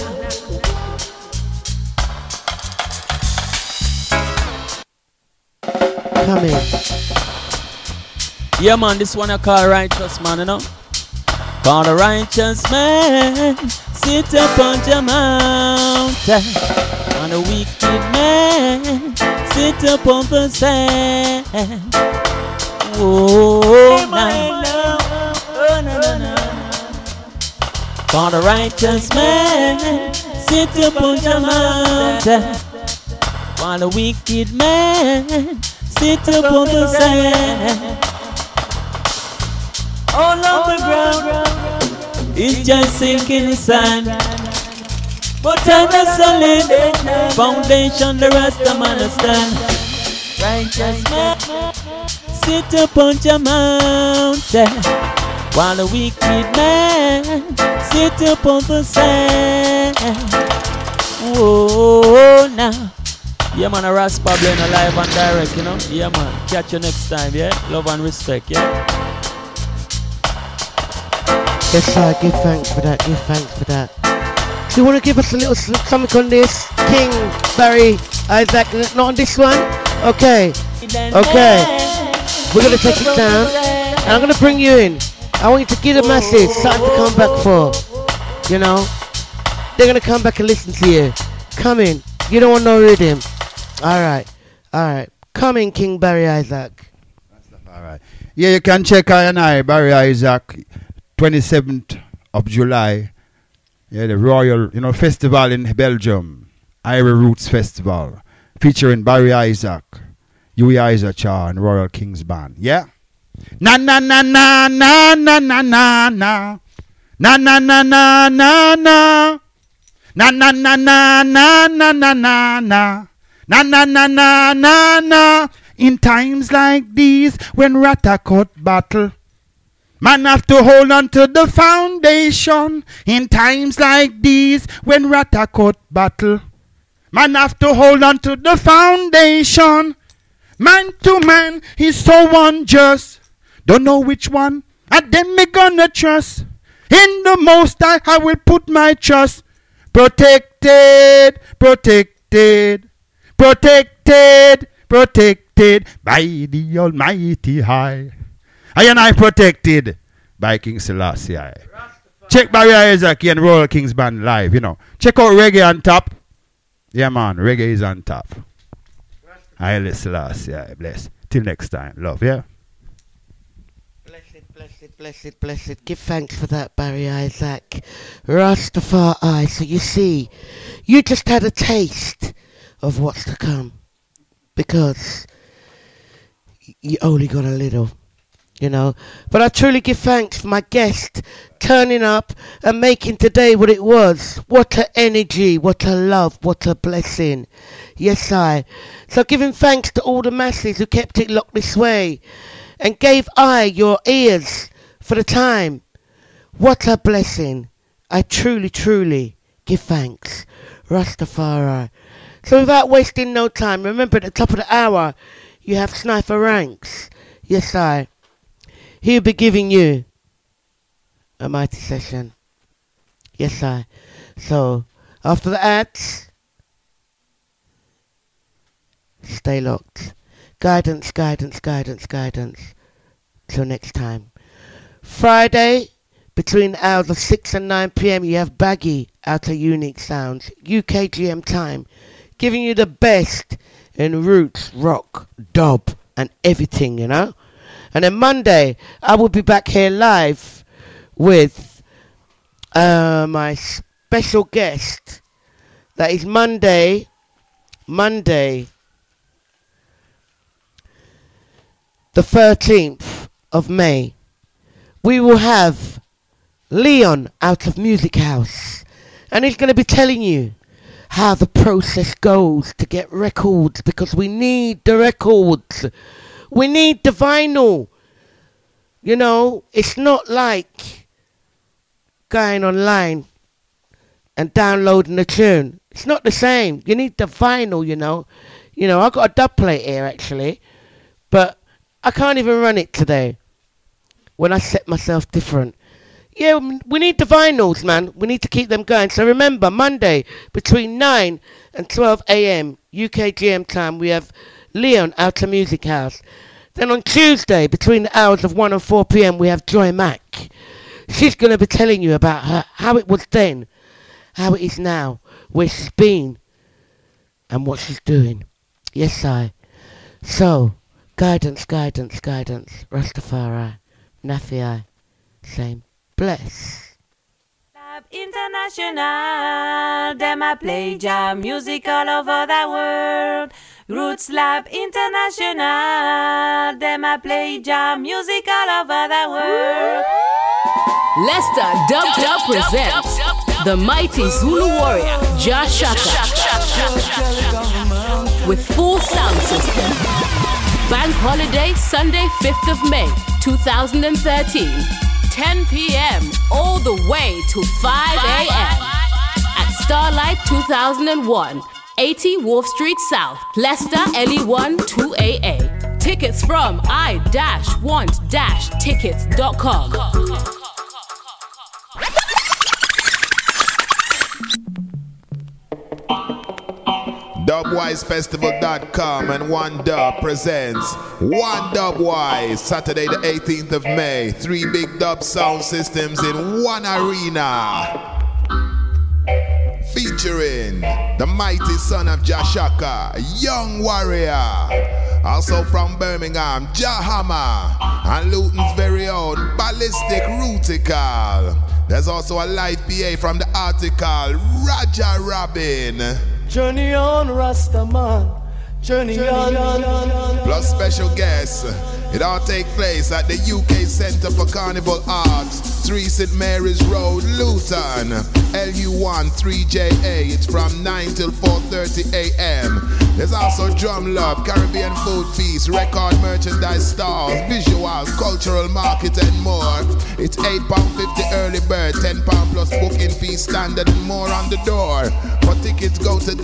Come in. Yeah, man, this one I call Righteous Man, you know. Call a righteous man, sit upon your mountain. On a wicked man, sit upon the sand. Oh, now. No. For a righteous man, sit upon your mountain. While a wicked man, sit upon the sand. All on the ground is just sinking sand. But on a solid foundation, the rest of man stand. Righteous man, sit upon your mountain, while the wicked man sit upon the sand. Whoa, now. Yeah, man, a Ras Pablo in a live and direct, you know. Yeah, man. Catch you next time, yeah. Love and respect, yeah. Yes, sir. Give thanks for that. Do you want to give us a little something on this? King Barry Isaac, not on this one? Okay. We're going to take it down. And I'm going to bring you in. I want you to give the masses something to come back for. You know? They're going to come back and listen to you. Come in. You don't want no rhythm. Alright. Come in, King Barry Isaac. Alright. Yeah, you can check I, Barry Isaac, 27th of July. Yeah, the Royal, festival in Belgium. Irie Roots Festival. Featuring Barry Isaac, Huey Isaac and Royal Kings Band. Yeah? Na na na na na na na na na. Na na na na na na. Na na na na na na na na na. Na na na na na na. In times like these, when Rata cut battle, Man have to hold on to the foundation in times like these when rata cut battle. Man have to hold on to the foundation. Man to man is so unjust. Don't know which one of them me gonna trust. In the Most High I will put my trust. Protected, protected, protected, protected by the Almighty High. I and I protected by King Selassie. Check Barry Isaac and Royal Kings Band live, you know. Check out Reggae on top. Yeah, man, reggae is on top. Haile Selassie, bless. Till next time, love, yeah? Blessed, blessed, blessed, blessed. Give thanks for that, Barry Isaac. Rastafari. So you see, you just had a taste of what's to come. Because you only got a little. You know, but I truly give thanks for my guest turning up and making today what it was. What a energy, what a love, what a blessing. Yes, I. So giving thanks to all the masses who kept it locked this way and gave your ears for the time. What a blessing. I truly, truly give thanks. Rastafari. So without wasting no time, remember at the top of the hour, you have Sniper Ranks. Yes, I. He'll be giving you a mighty session. Yes, I. So, after the ads, stay locked. Guidance, guidance, guidance, guidance. Till next time. Friday, between the hours of 6 and 9 p.m, you have Baggy out of Unique Sounds. UK GM time. Giving you the best in roots, rock, dub, and everything, you know. And then Monday, I will be back here live with my special guest. That is Monday, the 13th of May. We will have Leon out of Music House. And he's going to be telling you how the process goes to get records. Because we need the records. We need the vinyl. You know, it's not like going online and downloading a tune. It's not the same. You need the vinyl, you know. You know, I've got a dub plate here, actually. But I can't even run it today. When I set myself different. Yeah, we need the vinyls, man. We need to keep them going. So remember, Monday, between 9 and 12 a.m. UK GM time, we have Leon out of Music House. Then on Tuesday, between the hours of 1 and 4 p.m, we have Joy Mack. She's going to be telling you about how it was then, how it is now, where she's been, and what she's doing. Yes, I. So, guidance, guidance, guidance. Rastafari, Nafi, same. Bless. International, them a play jam music all over the world. Roots Lab International, them a play jam music all over the world. Leicester Dub presents the mighty Zulu warrior Jah Shaka with full sound system. Bank holiday Sunday 5th of May 2013, 10 p.m. all the way to 5 a.m. at Starlight 2001, 80 Wharf Street South, Leicester LE1 2AA. Tickets from i-want-tickets.com. Dubwisefestival.com and One Dub presents One Dubwise, Saturday the 18th of May. 3 big dub sound systems in one arena. Featuring the mighty son of Jah Shaka, Young Warrior. Also from Birmingham, Jah Hammer. And Luton's very own Ballistic Rutical. There's also a live PA from the article, Raja Robin. Journey on, Rastaman. Journey on. Plus special guests, It all take place at the UK Centre for Carnival Arts, 3 St Mary's Road, Luton, LU1 3JA. It's from 9 till 4:30 a.m. There's also Drum Love, Caribbean Food Feast, record merchandise stalls, visuals, cultural market and more. It's £8.50 early bird, £10 plus booking fee standard and more on the door. For tickets go to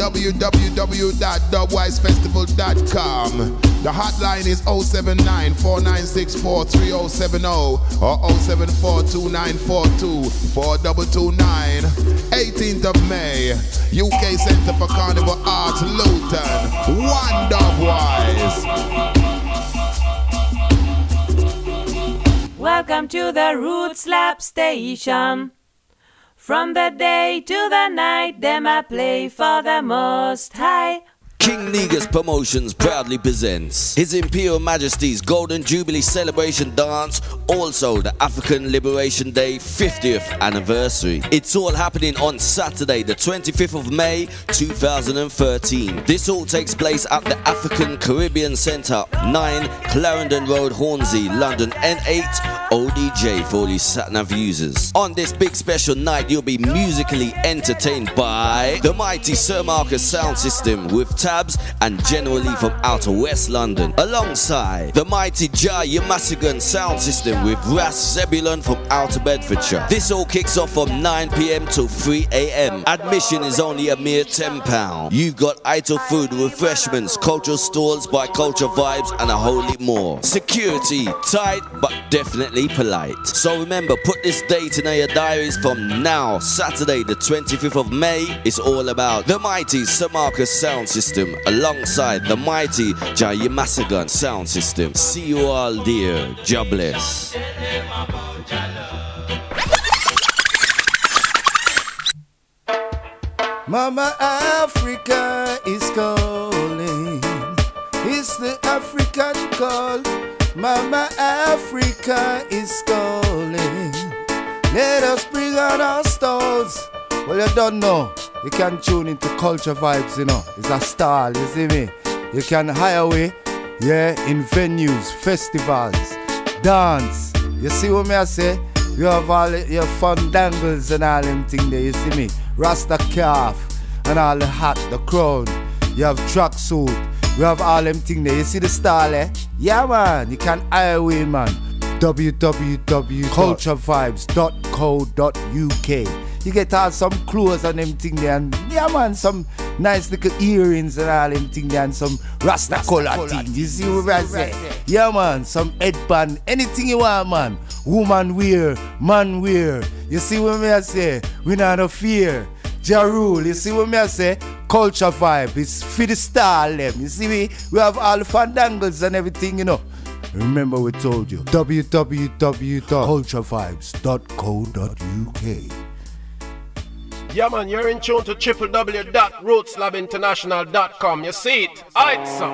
www.dubwisefestival.com. The hotline is 079-4964-3070 or 074-2942-4229. 18th of May, UK Centre for Carnival Arts, Luton. One Dubwise. Welcome to the Roots Lab Station. From the day to the night, them I play for the Most High. King Negus Promotions proudly presents His Imperial Majesty's Golden Jubilee Celebration Dance, also the African Liberation Day 50th anniversary. It's all happening on Saturday, the 25th of May 2013. This all takes place at the African Caribbean Centre, 9 Clarendon Road, Hornsey, London, N8 ODJ for all you sat-nav users. On this big special night, you'll be musically entertained by the mighty Sir Marcus Sound System with Tabs and generally from outer West London, alongside the mighty Jah Yamasigan Sound System with Ras Zebulon from outer Bedfordshire. This all kicks off from 9 p.m. till 3 a.m. Admission is only a mere £10. You've got idle food, refreshments, cultural stalls by Culture Vibes and a whole lot more. Security, tight but definitely polite. So remember, put this date in your diaries from now. Saturday the 25th of May is all about the mighty Sir Marcus Sound System alongside the mighty Jah Yamasigan Sound System. See you all dear. Jah bless. Mama Africa is calling. It's the African call. Mama Africa is calling. Let us bring out our stalls. Well, you don't know. You can tune into Culture Vibes, you know. It's a style, you see me? You can hire away, yeah, in venues, festivals, dance. You see what me I say? You have all your fun dangles and all them things there, you see me? Rasta calf and all the hat, the crown. You have tracksuit. You have all them things there. You see the style, eh? Yeah, man. You can hire away, man. www.culturevibes.co.uk. You get all some clothes and them thing there, and yeah man, some nice little earrings and all them thing there, and some Rasta color thing. You see what I say? Yeah man, some headband, anything you want man. Woman wear, man wear. You see what me I say? We not no fear. Ja rule, you see what me I say? Culture Vibe, it's for the style them. You see we have all the fandangles and everything, you know. Remember we told you. www.culturevibes.co.uk. Yeah man, you're in tune to www.rootslabinternational.com. You see it? Aight, sir.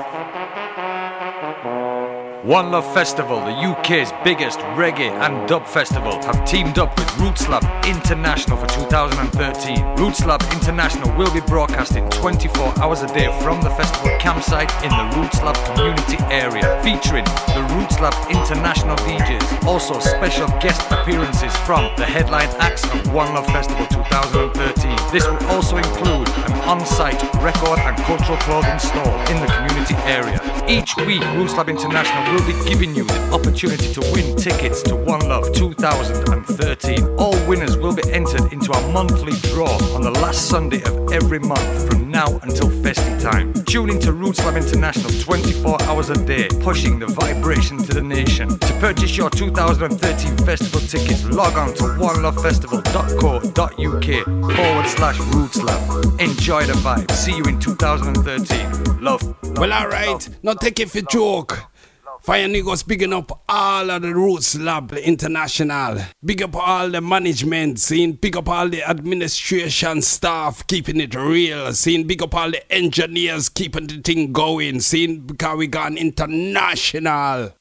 One Love Festival, the UK's biggest reggae and dub festival, have teamed up with Roots Lab International for 2013. Roots Lab International will be broadcasting 24 hours a day from the festival campsite in the Roots Lab community area, featuring the Roots Lab International DJs. Also special guest appearances from the headline acts of One Love Festival 2013. This will also include an on-site record and cultural clothing store in the community area. Each week, Roots Lab International will be giving you the opportunity to win tickets to One Love 2013. All winners will be entered into a monthly draw on the last Sunday of every month from now until festive time. Tune into Roots Lab International 24 hours a day, pushing the vibration to the nation. To purchase your 2013 festival tickets, log on to onelovefestival.co.uk/Roots Lab. Enjoy the vibe. See you in 2013. Love. Well, alright. Now take it for joke. Fire niggas bigging up all of the Roots Lab International. Big up all the management scene. Big up all the administration staff keeping it real. Scene. Big up all the engineers keeping the thing going. Scene because we gone international.